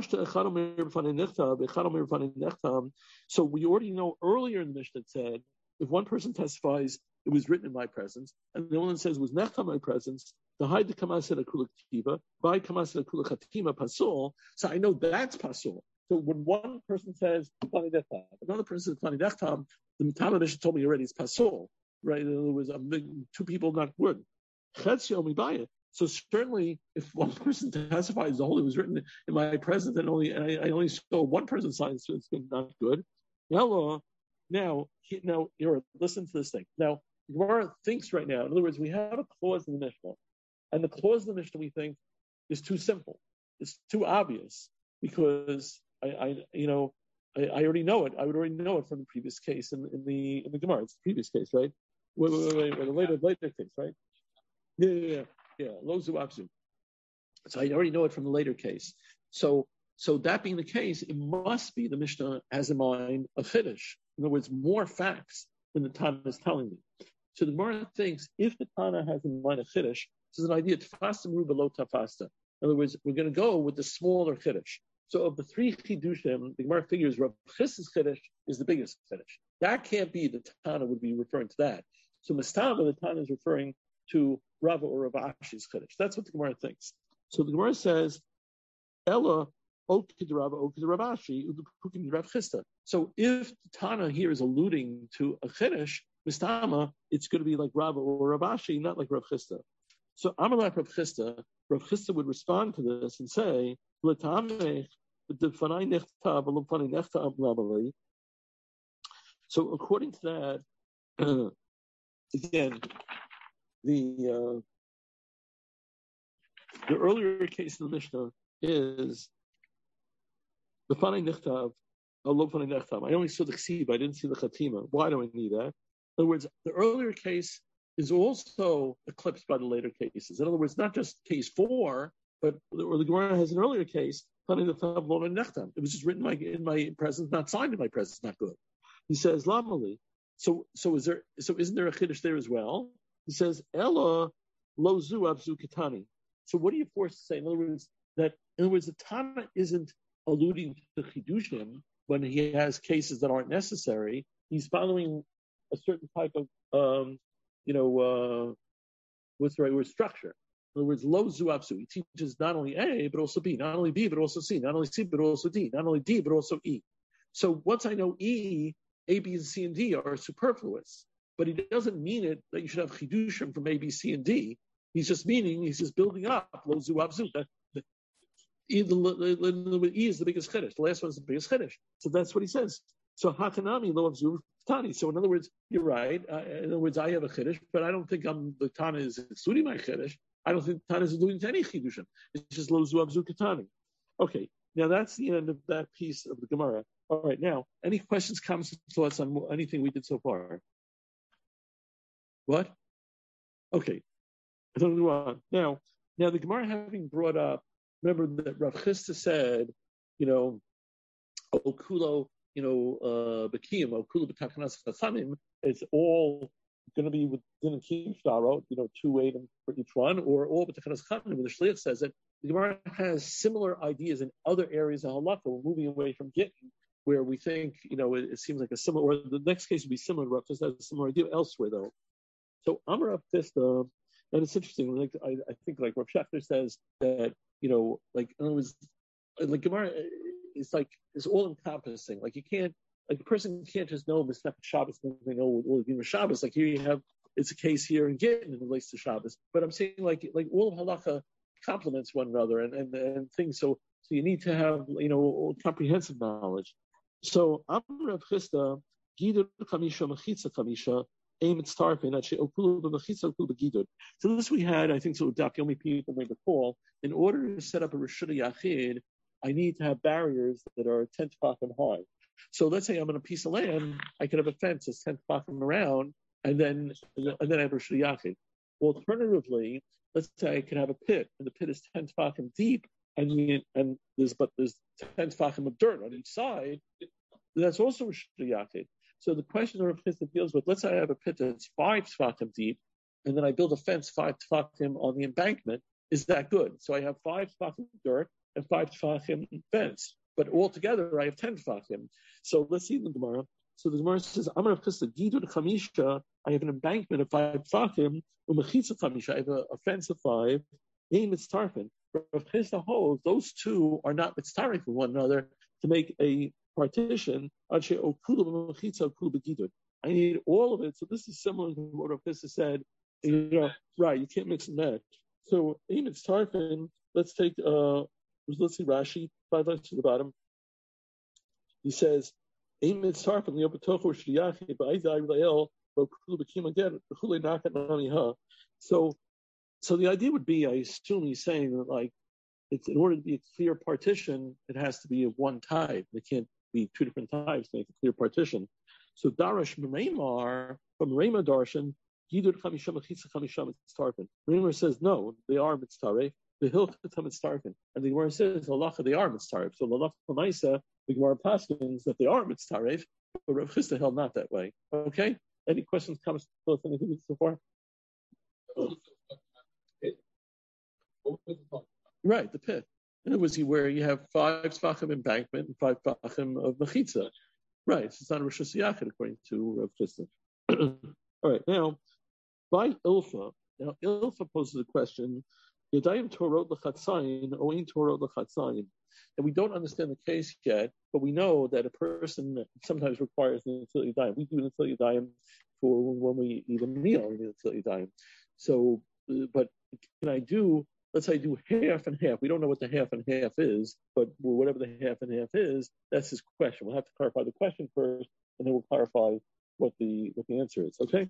so we already know earlier in the Mishnah it said, if one person testifies, it was written in my presence, and the one says it was nechtam my presence, the hide the kamased akula ktiva, by kamased akula chatima pasul, so I know that's pasul. So when one person says Plani Nechtam, another person says Plani Nechtam, the Tana Mishnah told me already it's Pasul, right? In other words, two people not good. So certainly, if one person testifies the whole thing was written in my presence, and only and I, I only saw one person sign, so it's not good. Now, now, now, you listen to this thing. Now, Gemara thinks right now. In other words, we have a clause in the Mishnah, and the clause in the Mishnah we think is too simple. It's too obvious because I, I you know, I, I already know it. I would already know it from the previous case in, in the in the Gemara. It's the previous case, right? Wait, wait, wait, wait, wait the later later case, right? Yeah, yeah, yeah. yeah. Lozu Akzu. So I already know it from the later case. So so that being the case, it must be the Mishnah has in mind a chiddush. In other words, more facts than the Tana is telling me. So the Gemara thinks if the Tana has in mind a chiddush, this is an idea tafasta meruba lo tafasta. In other words, we're going to go with the smaller chiddush. So of the three chidushim, the Gemara figures Rav Chisda's chiddush is the biggest chiddush. That can't be the Tana would be referring to that. So Mastama, the Tana is referring to Rava or Rav Ashi's chiddush. That's what the Gemara thinks. So the Gemara says, Ella okid Rava okid Rav Ashi u'kukim Rav Chisda. So if the Tana here is alluding to a chiddush, Mastama, it's going to be like Rava or Rav Ashi, not like Rav Chisda. So Amalek Rav Chisda, Rav Chisda would respond to this and say, so according to that, uh, again, the uh, the earlier case in the Mishnah is the Fanei Nechtav, I only saw the Ksiv, I didn't see the Chatima. Why do I need that? In other words, the earlier case, is also eclipsed by the later cases. In other words, not just case four, but or the Gemara has an earlier case. It was just written in my, in my presence, not signed in my presence, not good. He says, Lamali. So, so is there? So isn't there a chiddush there as well? He says, Ella lo zu abzu katani. So what are you forced to say? In other words, that in other words, the Tana isn't alluding to chidushim when he has cases that aren't necessary. He's following a certain type of, um, you know, uh, what's the right word? Structure. In other words, lo zu abzu. He teaches not only A, but also B, not only B, but also C, not only C, but also D, not only D, but also E. So once I know E, A, B, and C, and D are superfluous. But he doesn't mean it that you should have chidushim from A, B, C, and D. He's just meaning, he's just building up, lo zu abzu. E, the, E is the biggest chiddush. The last one is the biggest chiddush. So that's what he says. So hakanami lo abzu tani. So in other words, you're right. Uh, in other words, I have a chiddush, but I don't think I'm, the Tana is excluding my chiddush. I don't think Tana is alluding to any chidushim. It's just lo zu abzu katani. Okay, now that's the end of that piece of the Gemara. All right, now, any questions, comments, thoughts on anything we did so far? What? Okay, I don't go on. Now, now the Gemara having brought up, remember that Rav Chisda said, you know, okulo, you know, uh, bekiyim, okulo b'takanas chasamim, it's all going to be with din and kiyim sharo, you know, two eight for each one, or all b'takanas chasamim. When the shliach says that the Gemara has similar ideas in other areas of halakha. We're moving away from gittin, where we think, you know, it, it seems like a similar, or the next case would be similar. Rav Chisda has a similar idea elsewhere, though. So Amar Rav Chisda, and it's interesting. Like I, I think, like Rav Shechter says that, you know, like in other words, like Gemara is like is all encompassing. Like you can't, like a person can't just know Mishnah Shabbos and they know all of Shabbos. Like here you have, it's a case here in Gittin in relates to Shabbos. But I'm saying like like all of halacha complements one another and, and, and things. So so you need to have, you know, comprehensive knowledge. So Amar Rav Chisda, Gidur Chamisha Mechitza Chamisha. So this we had, I think, so the only people may recall, in order to set up a Rishut Yachid, I need to have barriers that are ten tefachim high. So let's say I'm on a piece of land, I could have a fence that's ten tefachim around, and then and then I have a Rishut Yachid. Alternatively, let's say I could have a pit, and the pit is ten tefachim deep, and and there's but there's ten tefachim of dirt on each side. That's also Rishut Yachid. So the question of Rav Chisda deals with, let's say I have a pit that's five tefachim deep, and then I build a fence five tefachim on the embankment. Is that good? So I have five tefachim dirt and five tefachim fence, but altogether I have ten tefachim. So let's see the Gemara. So the Gemara says, "I'm Rav Chisda Gidur Chamisha. I have an embankment of five tefachim, umechitza chamisha. I have a, a fence of five. Ein mitztarfin. Rav Chisda holds those two are not mitztarfin from one another to make a partition. I need all of it. So this is similar to what Rav Chisda said. You know, right? You can't mix and match. So Eimit Tarfin. Let's take. Uh, let's see Rashi. Five lines to the bottom. He says, Eimit Tarfin liopatocho shliyachi ba'idai re'el b'kulu b'kim again b'chulei nakat namiha. So, so the idea would be, I assume he's saying that like, it's in order to be a clear partition, it has to be of one type. It can't be two different types to make a clear partition. So Darash Meimar from Reima Darshan, Gidur Chamisham Achitza Chamisham Mitztarfin. Reima says no, they are Mitztaref. The Hilchot Mitztarfin, and the Gemara says Halacha they are Mitztaref. So Halacha Maisa, the Gemara paskins that they are Mitztaref, but Rav Chisda held not that way. Okay. Any questions, comments, thoughts, anything so far? Right, the pit. In other words, where you have five tefachim embankment and five tefachim of mechitza. Right, so it's not a Rishus Yachid according to Rav Chisda. All right, now, by Ilfa, now Ilfa poses a question, Yadayim Torot l'chatzayin, Oin Torot l'chatzayin. And we don't understand the case yet, but we know that a person sometimes requires an Netilat Yadayim. We do an Netilat Yadayim for when we eat a meal, we need Netilat Yadayim. So, but can I do, let's say I do half and half. We don't know what the half and half is, but whatever the half and half is, that's his question. We'll have to clarify the question first, and then we'll clarify what the what the answer is. Okay?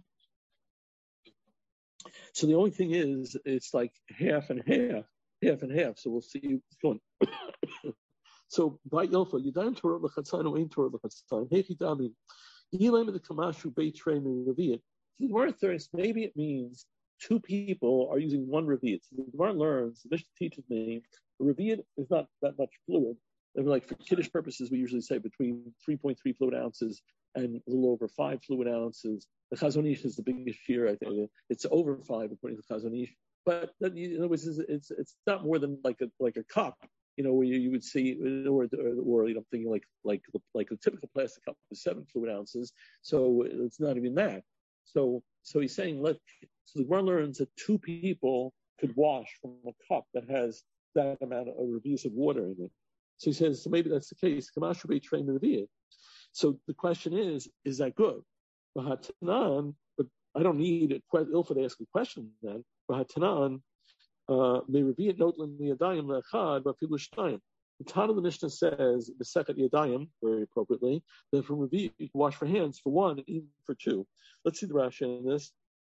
So the only thing is, it's like half and half, half and half. So we'll see what's going. So by Ilfa, Yadayim Torah l'chatzayin or Ein Torah l'chatzayin. Hechi Dami, Yilaim the Kamashu Beit Trei Me'Revi'it. So the Gemara thinks maybe it means two people are using one revi'it. So the Gemara learns, the Mishnah teaches me, a revi'it is not that much fluid. And like for Kiddush purposes, we usually say between three point three fluid ounces and a little over five fluid ounces. The Chazon Ish is the biggest shear, I think. It's over five according to the Chazon Ish. But in other words, it's it's not more than like a like a cup, you know, where you, you would see, or, or, or you know, I'm thinking like like like a typical plastic cup is seven fluid ounces. So it's not even that. So so he's saying, let so the Gemara learns that two people could wash from a cup that has that amount of revius of water in it. So he says, so maybe that's the case. Kamash be trained in the So the question is, is that good? But I don't need a Ilfa to ask a question then. Bahatanan may reveal note in the Yadayim le'achad, but people shtayim. The Tana of the Mishnah says the second Yadayim, very appropriately, that from reveal you can wash for hands for one and even for two. Let's see the Rashi in this.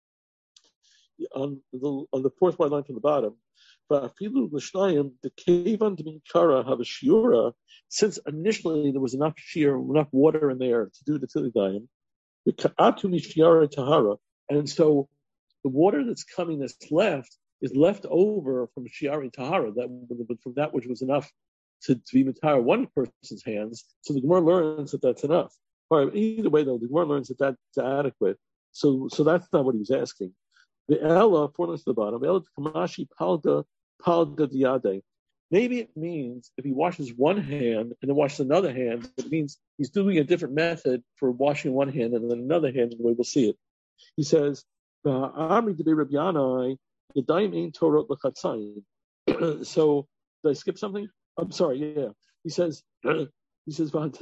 On the on the fourth white line from the bottom. Va'afilu l'shnayim the kevan d'minkara have a shiura. Since initially there was enough shear, enough water in there to do the Yadayim. The ka'atu mishiara tahara, and so the water that's coming that's left is left over from Shiari Tahara, that from that which was enough to, to be Matara one person's hands. So the Gemara learns that that's enough. All right, either way though, the Gemara learns that that's adequate. So so that's not what he was asking. The Ella, four lines to the bottom, Ella Kamashi Palga Palga Diade. Maybe it means if he washes one hand and then washes another hand, it means he's doing a different method for washing one hand and then another hand, the way we'll see it. He says, so did I skip something? I'm sorry. Yeah, he says. He says, let's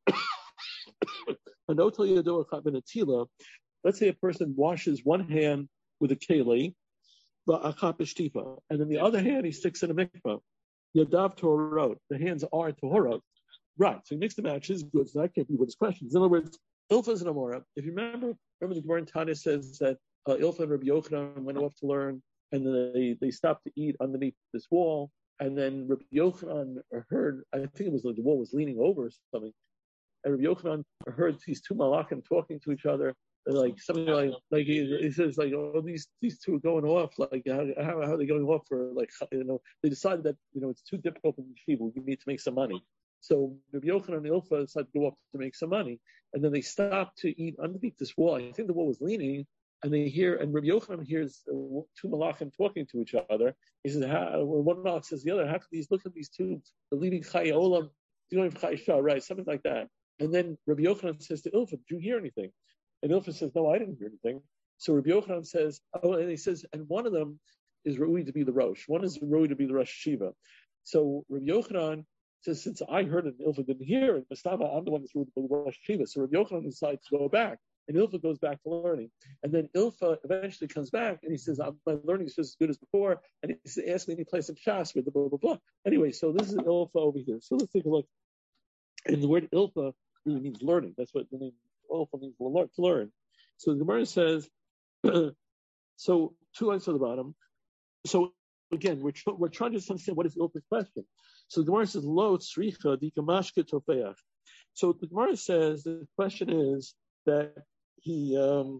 say a person washes one hand with a keli, and then the other hand he sticks in a mikvah. Yadav torot. The hands are torot. Right. So he makes the matches. Good. So that can't be what his question is. In other words, Ilfa is an Amora. If you remember, remember the Gemara in Tanya says that uh, Ilfa and Rabbi Yochanan went off to learn, and then they, they stopped to eat underneath this wall, and then Rabbi Yochanan heard, I think it was like the wall was leaning over or something, and Rabbi Yochanan heard these two malakim talking to each other, like something like, like he, he says like, oh, these these two are going off, like how, how, how are they going off for, like, you know, they decided that, you know, it's too difficult in yeshiva, we need to make some money. So Rabbi Yochanan and Ilfa decided to go up to make some money, and then they stopped to eat underneath this wall. I think the wall was leaning, and they hear, and Rabbi Yochanan hears uh, two malachim talking to each other. He says, how, one malach says the other, how could these, look at these two, the leading Chai Olam, doing Chai Shah, right, something like that. And then Rabbi Yochanan says to Ilfa, did you hear anything? And Ilfa says, no, I didn't hear anything. So Rabbi Yochanan says, oh, and he says, and one of them is Rui to be the Rosh. One is Rui to be the Rosh Shiva. So Rabbi Yochanan says, since I heard it and Ilfa didn't hear it, Mastava, I'm the one that's Rui to be the Rosh Shiva. So Rabbi Yochanan decides to go back, and Ilfa goes back to learning. And then Ilfa eventually comes back, and he says, my learning is just as good as before. And he says, ask me any place in Shas with the blah, blah, blah. Anyway, so this is Ilfa over here. So let's take a look. And the word Ilfa really means learning. That's what the name Ilfa means, to learn. So the Gemara says, so two lines to the bottom. So again, we're, tr- we're trying to understand what is Ilfa's question. So the Gemara says, Lo tzricha dikamashke tofeach. So the Gemara says, the question is that he, um,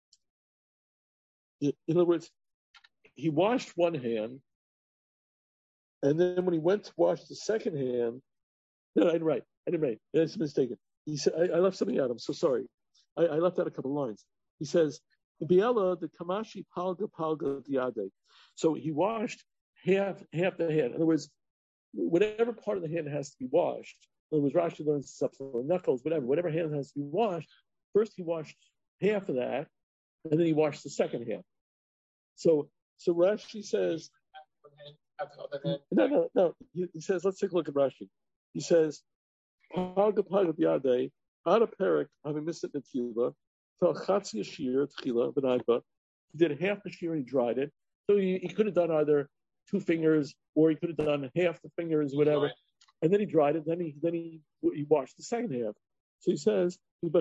in other words, he washed one hand, and then when he went to wash the second hand, no, I didn't write, I didn't write, that's mistaken. He said, I, I left something out, I'm so sorry. I, I left out a couple of lines. He says, Biela, the Kamashi Palga Palga Diade. So he washed half half the hand. In other words, whatever part of the hand has to be washed. In other words, Rashi learns up to knuckles, whatever, whatever hand has to be washed. First he washed half of that, and then he washed the second half. So so Rashi says, no, no, no. He, he says, let's take a look at Rashi. He says, Palga Palga Diade, Ada Perik, having missed it in Tila, fell Chatzi Ashir, Tchila, Benagba. He did half the shear, he dried it. So he, he could have done either two fingers, or he could have done half the fingers, whatever. And then he dried it, then he then he, he washed the second half. So he says,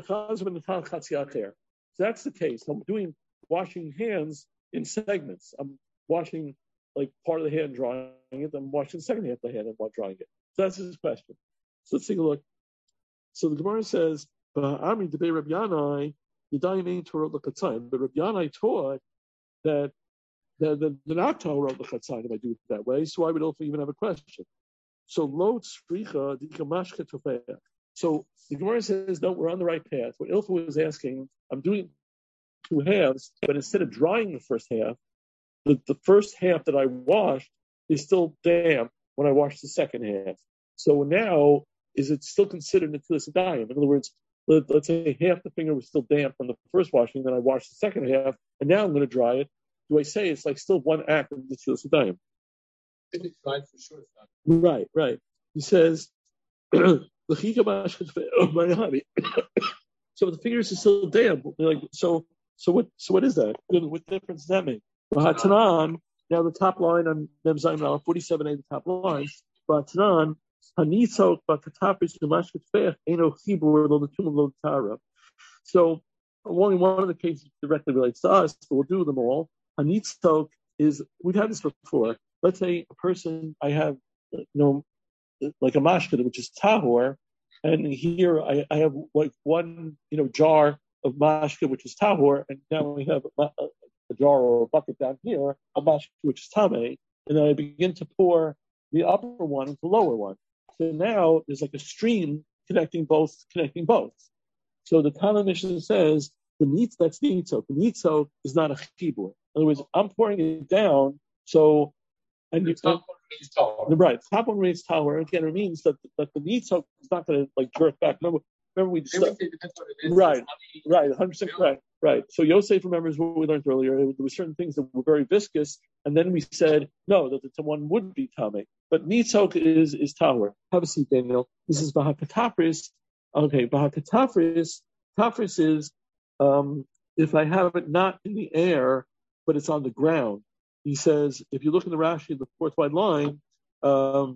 so that's the case. I'm doing washing hands in segments. I'm washing like part of the hand, drying it, I'm washing the second half of the hand and drying it. So that's his question. So let's take a look. So the Gemara says, Ami debei Rabbi Yanai, Yadayim ain't Torah l'chatzayim. But Rabbi Yanai taught that the the, the not Torah l'chatzayim if I do it that way. So I would also even have a question. So lo tzricha dikamashka tofeach. So the Gemara says, no, we're on the right path. What Ilfa was asking, I'm doing two halves, but instead of drying the first half, the, the first half that I washed is still damp when I wash the second half. So now, is it still considered Netilas Yadayim? In other words, let, let's say half the finger was still damp from the first washing, then I washed the second half, and now I'm going to dry it. Do I say it's like still one act of Netilas Yadayim? If it's dried for sure, it's not. Right, right. He says, so the fingers are still damp. Like so, so what? So what is that? What difference does that make? Bahatanan. Now the top line on Mem Zayin Aleph forty-seven a, the top line. Bahatanan hanitzok bakatapis nemashket feich eno chibur lo netum lo tara. So only one of the cases directly relates to us, but we'll do them all. Hanitzok is, we've had this before. Let's say a person, I have, you know, like a mashked, which is tahor, and here I, I have like one, you know, jar of mashked, which is tahor, and now we have a, a, a jar or a bucket down here, a mashked, which is tameh, and then I begin to pour the upper one into the lower one. So now there's like a stream connecting both, connecting both. So the Tana Mishnah says the nitz, that's the nitzok. The nitzok is not a chibur. In other words, I'm pouring it down, so and you, top one means taller. Right, top one means taller. Again, it means that that the nitzok is not going to like jerk back. Remember, remember we discussed. Right, right, one hundred percent correct. Right. So Yosef remembers what we learned earlier. There were certain things that were very viscous, and then we said no, that the one would be tameh. But nitzok is is taller. Have a seat, Daniel. This is bahakatafris. Okay, bahakatafris. Tafris is um, if I have it not in the air, but it's on the ground. He says, if you look in the Rashi, the fourth wide line, um,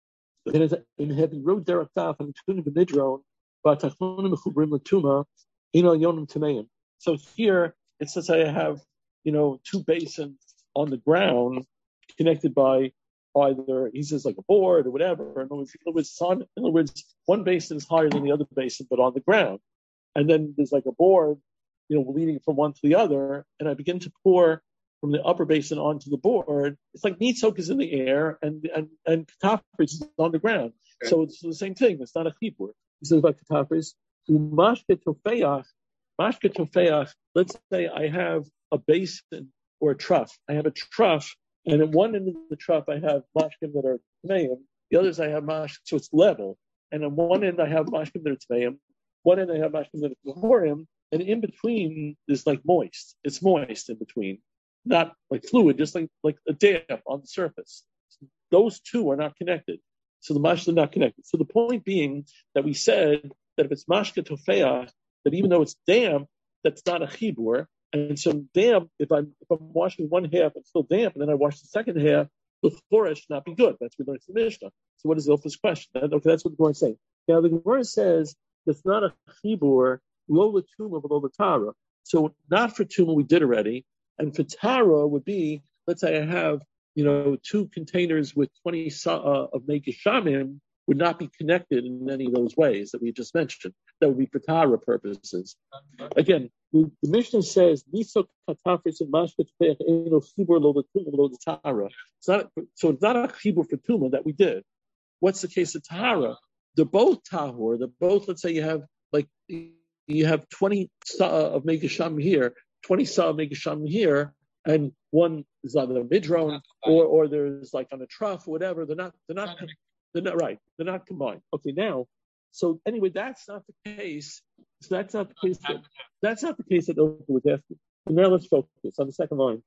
in heavy road derektaf and tunim b'nidron, ba'tachlonim mechubrim l'tuma, ino yonim tameim. So here it says I have, you know, two basins on the ground connected by either, he says like a board or whatever. In other words, in other words, on, in other words one basin is higher than the other basin, but on the ground. And then there's like a board, you know, leading from one to the other, and I begin to pour from the upper basin onto the board. It's like nitzok is in the air and and and katafris is on the ground. Okay. So it's the same thing. It's not a chibur. He says about katafris, umashke tofeach, mashke tofeach. Let's say I have a basin or a trough. I have a trough, and at one end of the trough I have mashkim that are tmeim. The others I have mashkim, so it's level. And on one end I have mashkim that are tmeim. One end I have mashkim that are tehorim, and in between is like moist. It's moist in between. Not like fluid, just like, like a damp on the surface. Those two are not connected. So the mashka are not connected. So the point being that we said that if it's mashka tofeach, that even though it's damp, that's not a chibur. And so damp, if I'm if I'm washing one half, it's still damp, and then I wash the second half, the chorah should not be good. That's what we learned from the Mishnah. So what is Ilfa's question? Okay, that's what the Gemara is saying. Now the Gemara says it's not a chibur, lo l'tuma, below the tara. So not for tuma we did already. And for tara would be, let's say I have, you know, two containers with twenty uh, of megishamim would not be connected in any of those ways that we just mentioned. That would be for tara purposes. Again, the, the Mishnah says, "Nisok katafris and mashket peich eno chibur lo l'tuma lo l'tara." It's not, so it's not a chibur for tuma that we did. What's the case of tara? They're both tahor. They're both. Let's say you have like you have twenty uh, of megisham here. twenty saw megisham here, and one is on the midron, or or there's like on a trough or whatever. They're not, they're not, they're not right. They're not combined. Okay, now, so anyway, that's not the case. So that's not the case. That, that's not the case that Oprah was asking. So now let's focus on the second line.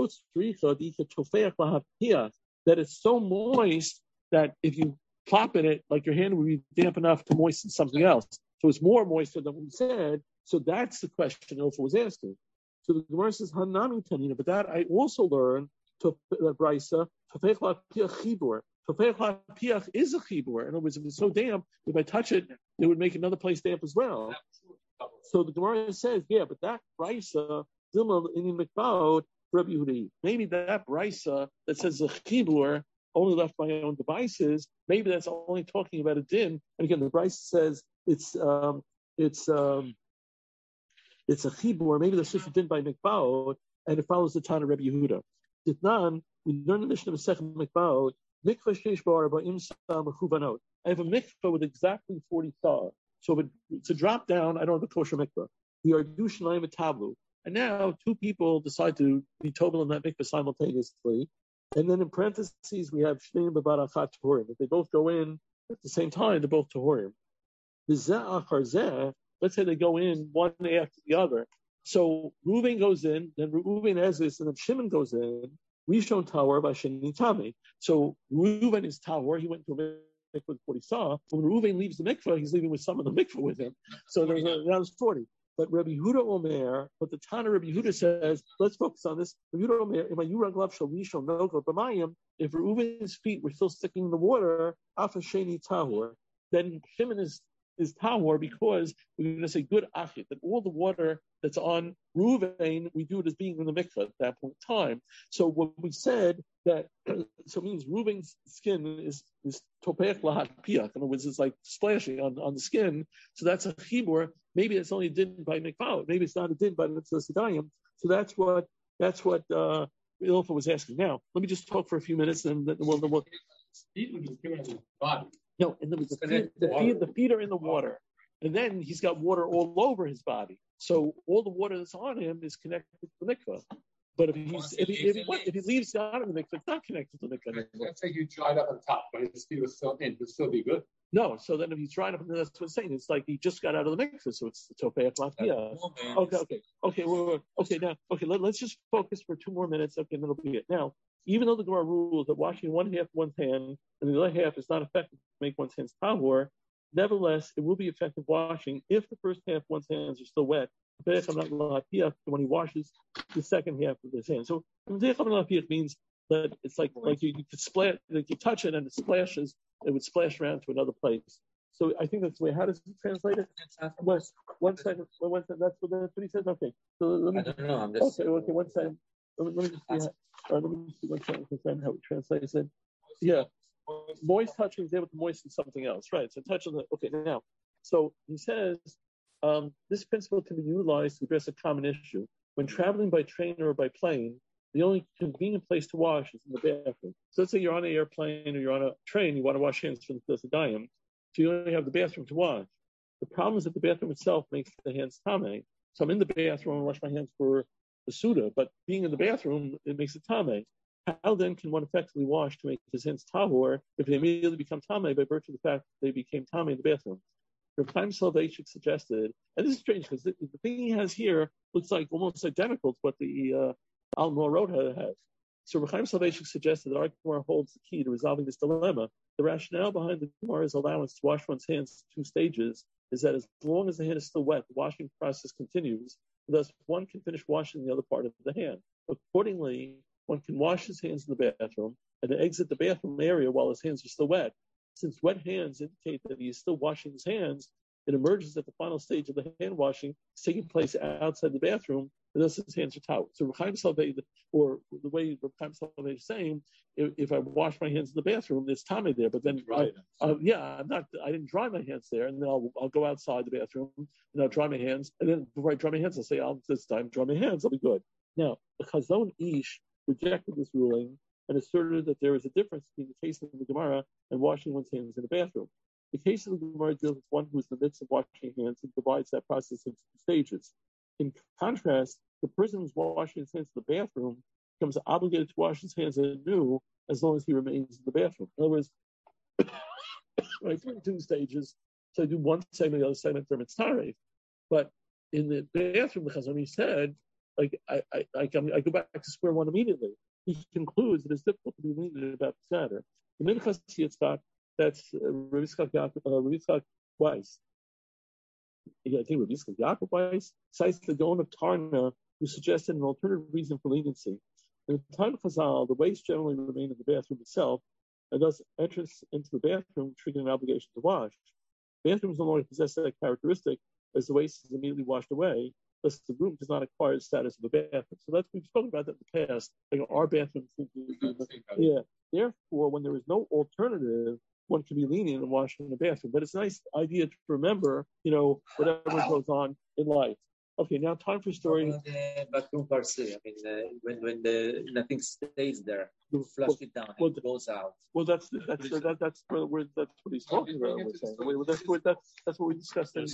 That it's so moist that if you plop in it, like your hand would be damp enough to moisten something else. So it's more moisture than we said. So that's the question Oprah was asking. So the Gemara says, Hanami Tanina, but that I also learned to that Brisa, Tofech LaPiach Chibur. Tofech LaPiach is a Chibur. In other words, if it's so damp, if I touch it, it would make another place damp as well. So the Gemara says, yeah, but that Brisa, Dilma in Mikbaud, Rabbi Yehudi, maybe that Brisa that says a Chibur only left by own devices, maybe that's only talking about a din. And again, the Brisa says it's um, it's um, it's a chibur. Maybe the shifted din by mikvaot, and it follows the Tana Rebbe Yehuda. Ditnan, we learn the Mishnah of Second mikvaot. Mikvah sheish bar ba'im sa mechuvanot. I have a mikvah with exactly forty saw. So if it, it's a drop down, I don't have a kosher mikvah. We are dushanayim a tablu. And now two people decide to be total in that mikvah simultaneously. And then in parentheses, we have shneim b'bar achat tohurim. If they both go in at the same time, they're both tohurim. Let's say they go in one after the other. So Reuven goes in, then Reuven has this, and then Shimon goes in. Rishon Tower by Sheni Tami. So Reuven is Tower. He went to a mikvah with forty saw. When Reuven leaves the mikvah, he's leaving with some of the mikvah with him. So there's a, that was forty. But Rabbi Yehuda Omer, but the Tana Rabbi Yehuda says, let's focus on this. Rabbi Yehuda Omer, if Reuven's feet were still sticking in the water, Afa Sheni Tahor, then Shimon is is Tahor because we're going to say good achit, that all the water that's on Reuven, we do it as being in the mikvah at that point in time. So what we said that, so it means Reuven's skin is is topeach lahat piach. In other words, it's like splashing on, on the skin. So that's a chibur. Maybe it's only a din by mikvah. Maybe it's not a din by the tzedayim. So that's what that's what uh, Ilfa was asking. Now, let me just talk for a few minutes, and then we'll. Then we'll No, and then the feet, the, feet, the feet are in the water, and then he's got water all over his body. So all the water that's on him is connected to the mikvah. But if he's if he, if he, if he leaves out of the mikvah, it's not connected to the mikvah. Let's say you dried up on top, but his feet were still in, would still be good. No, so then if he's dried up, that's what I'm saying. It's like he just got out of the mikvah, so it's topei atlapia. Okay, okay, okay, wait, wait, okay. Now, okay, let, let's just focus for two more minutes. Okay, and that'll be it. Now, even though the Gemara rules that washing one half of one's hand and the other half is not effective to make one's hands tahor, nevertheless, it will be effective washing if the first half of one's hands are still wet. When he washes the second half of his hand. So it means that it's like like you, you could splash, like you touch it and it splashes, it would splash around to another place. So I think that's the way. How does it translate it? One, one second, one second. That's what, that's what he says. Okay. So let me. I don't know. I'm just. Okay. Okay. One second. Let me, let me just see. How, uh, let me see one second how it translates it. Yeah. Moist touching is able to moisten something else, right? So touch on the. Okay. Now, so he says. Um, this principle can be utilized to address a common issue. When traveling by train or by plane, the only convenient place to wash is in the bathroom. So let's say you're on an airplane or you're on a train, you want to wash hands from the tzedayim, so you only have the bathroom to wash. The problem is that the bathroom itself makes the hands tameh. So I'm in the bathroom and wash my hands for the suda, but being in the bathroom, it makes it tameh. How then can one effectively wash to make his hands tahor if they immediately become tameh by virtue of the fact that they became tameh in the bathroom? Rav Chaim Soloveitchik suggested, and this is strange because the, the thing he has here looks like almost identical to what the uh, Al Morod has. So Rav Chaim Soloveitchik suggested that our Gemara holds the key to resolving this dilemma. The rationale behind the Gemara's allowance to wash one's hands in two stages is that as long as the hand is still wet, the washing process continues. Thus, one can finish washing the other part of the hand. Accordingly, one can wash his hands in the bathroom and then exit the bathroom area while his hands are still wet. Since wet hands indicate that he is still washing his hands, it emerges that the final stage of the hand washing is taking place outside the bathroom, and thus his hands are towel. So Rav Chaim Soloveitchik, or the way Rav Chaim Soloveitchik is saying, if, if I wash my hands in the bathroom, there's tameh there. But then, I, uh, yeah, I'm not. I didn't dry my hands there, and then I'll I'll go outside the bathroom and I'll dry my hands, and then before I dry my hands, I'll say, "I'll this time dry my hands. I'll be good." Now, the Chazon Ish rejected this ruling and asserted that there is a difference between the case of the Gemara and washing one's hands in the bathroom. The case of the Gemara deals with one who is in the midst of washing hands and divides that process into stages. In contrast, the person who's washing his hands in the bathroom becomes obligated to wash his hands anew as long as he remains in the bathroom. In other words, I do two stages, so I do one segment, the other segment, they're mitzaref. But in the bathroom, the Chazon said, like I, I, I, I go back to square one immediately. He concludes that it's difficult to be lenient about the matter. The Minchas Yitzchak, that's uh, Rav Yitzchak uh, Weiss. Yeah, I think Rav Yitzchak Yaakov Weiss cites the Gaon of Tarna, who suggested an alternative reason for leniency. In the time of Chazal, the waste generally remain in the bathroom itself, and thus entrance into the bathroom triggered an obligation to wash. Bathrooms no longer possess that characteristic, as the waste is immediately washed away. Thus, the room does not acquire the status of a bathroom. So that's we've spoken about that in the past. Like our bathrooms, yeah. Therefore, when there is no alternative, one can be lenient in washing in the bathroom. But it's a nice idea to remember, you know, whatever goes on in life. Okay, now time for story. Uh, the bathroom parsi. I mean, uh, when when the nothing stays there, you flush well, it down well, and it goes out. Well, that's that's that, that's where we're, that's what he's talking about. We're saying. Well, that's what that's that's what we discussed. In,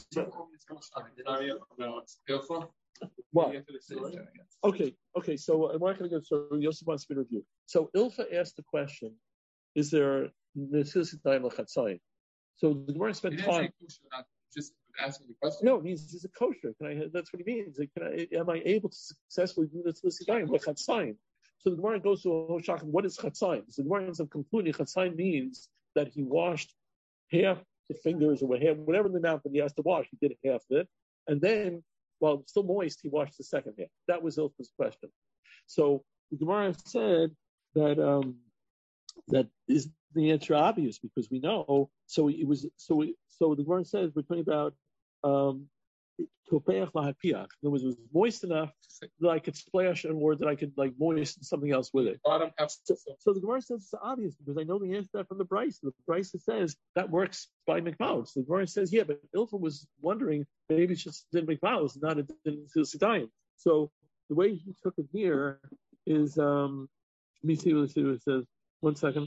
what? Okay, okay. So I'm not going to go. So Yosef wants me to review. So Ilfa asked the question: is there necessity time l'chatzayim? So the Gemara spent time. Just asking the question. No, it means is it kosher? Can I? That's what he means. Like, can I? Am I able to successfully do this necessity time l'chatzayim? So the Gemara goes to a Hoshach. What is chatzayim? So the Gemara ends up concluding chatzayim means that he washed half the fingers or whatever the amount that he has to wash. He did half of it, and then while it's still moist, he washed the second half. That was Ilfa's question. So the Gemara said that um, that is the answer obvious because we know. So it was. So we, so the Gemara says we're talking about. Um, In other words, it was moist enough that I could splash and or that I could like moisten something else with it. So, so the Gemara says it's obvious because I know the answer to that from the Brisa. The Brisa says that works by mikvaos. The Gemara says, yeah, but Ilfa was wondering maybe it's just did mikvaos, not a sidayim. So the way he took it here is, um, let me see what it says. One second.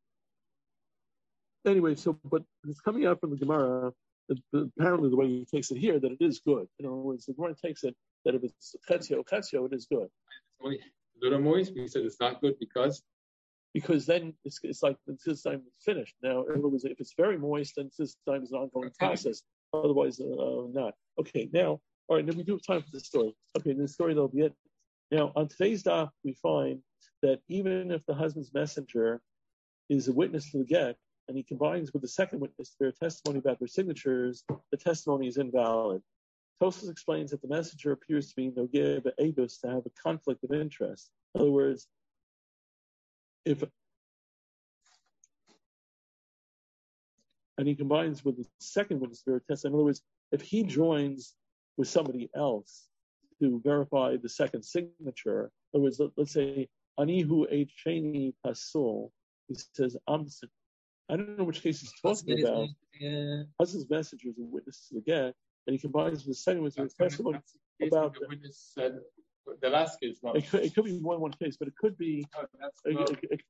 Anyway, so but it's coming out from the Gemara. Apparently, the way he takes it here, that it is good. In other words, the Gemara takes it that if it's chetzio, chetzio, it is good. Little moist, we said it's not good because because then it's, it's like this time it's finished. Now, in other words, if it's very moist, then this time is an ongoing process. Otherwise, uh, not. Okay, now, all right, then we do have time for this story. Okay, this story that'll be it. Now, on today's daf, we find that even if the husband's messenger is a witness to the get, and he combines with the second witness their testimony about their signatures, the testimony is invalid. Tosfos explains that the messenger appears to be nogeh be'edus, to have a conflict of interest. In other words, if and he combines with the second witness their testimony. In other words, if he joins with somebody else to verify the second signature, in other words, let, let's say Anihu Eit Sheni Pasul, he says, I'm I don't know which case he's talking about. Yeah. Husband's messenger is a witness to the get, and he combines with the second witness with testimony about the witness said the last case. No. It could, it could be more than one case, but it could be. No, that's it, not, it, it,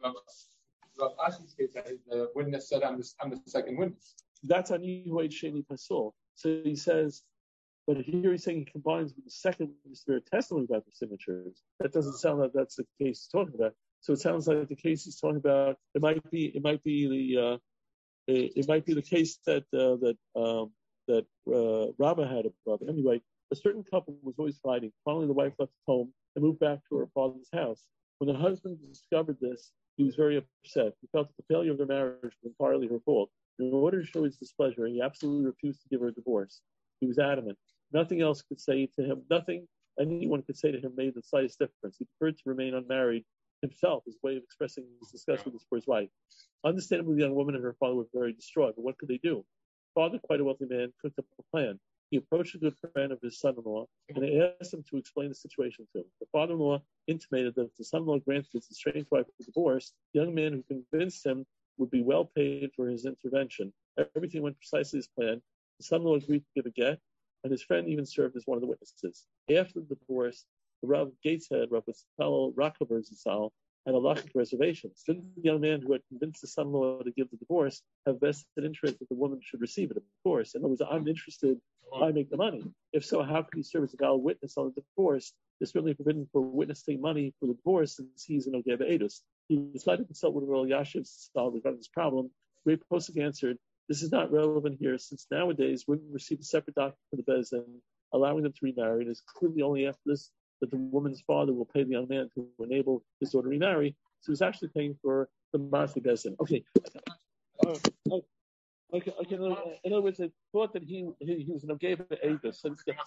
Rav Ashi's case, the witness said, "I'm the, I'm the second witness." That's on Yehuayit Sheni Pasul. So he says, but here he's saying he combines with the second witness their testimony about the signatures. That doesn't sound like that's the case he's talking about. So it sounds like the case he's talking about. It might be. It might be the. Uh, it, it might be the case that uh, that um, that uh, Rabbah had above. Anyway, a certain couple was always fighting. Finally, the wife left home and moved back to her father's house. When the husband discovered this, he was very upset. He felt that the failure of their marriage was entirely her fault. In order to show his displeasure, he absolutely refused to give her a divorce. He was adamant. Nothing else could say to him. Nothing anyone could say to him made the slightest difference. He preferred to remain unmarried himself, as a way of expressing his disgust with this for his wife. Understandably, the young woman and her father were very distraught, but what could they do? The father, quite a wealthy man, cooked up a plan. He approached a good friend of his son-in-law and asked him to explain the situation to him. The father-in-law intimated that if the son-in-law granted his estranged wife a divorce, the young man who convinced him would be well paid for his intervention. Everything went precisely as planned. The son-in-law agreed to give a get, and his friend even served as one of the witnesses. After the divorce, the Rav Gateshead, Rav Yitzhak Rockefeller Zatzal, had a halachic reservation. Didn't the young man who had convinced the son-in-law to give the divorce have vested interest that the woman should receive it? Of course. In other words, I'm interested, I make the money. If so, how can he serve as a valid witness on the divorce? It's certainly forbidden for a witness to take money for the divorce since he's an Ogeh Be'edus. He decided to consult with Rav Yashiv Zatzal regarding this problem. Ray Posek answered, this is not relevant here since nowadays women receive a separate document from the Beis Din, allowing them to remarry. It is clearly only after this that the woman's father will pay the young man to enable his daughter to remarry. So he's actually paying for the Masli Beis Din. Okay. Uh, okay. Okay, okay. In other words, they thought that he he, he was an Ogeh Be'edus.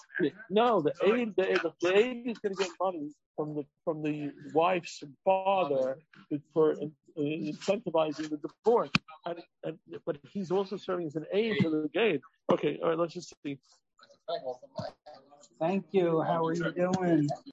No, the aid the, the aid is going to get money from the from the wife's father for incentivizing the divorce, and, and but he's also serving as an aid to the aid. Okay, all right. Let's just see. Thank you. How are you doing?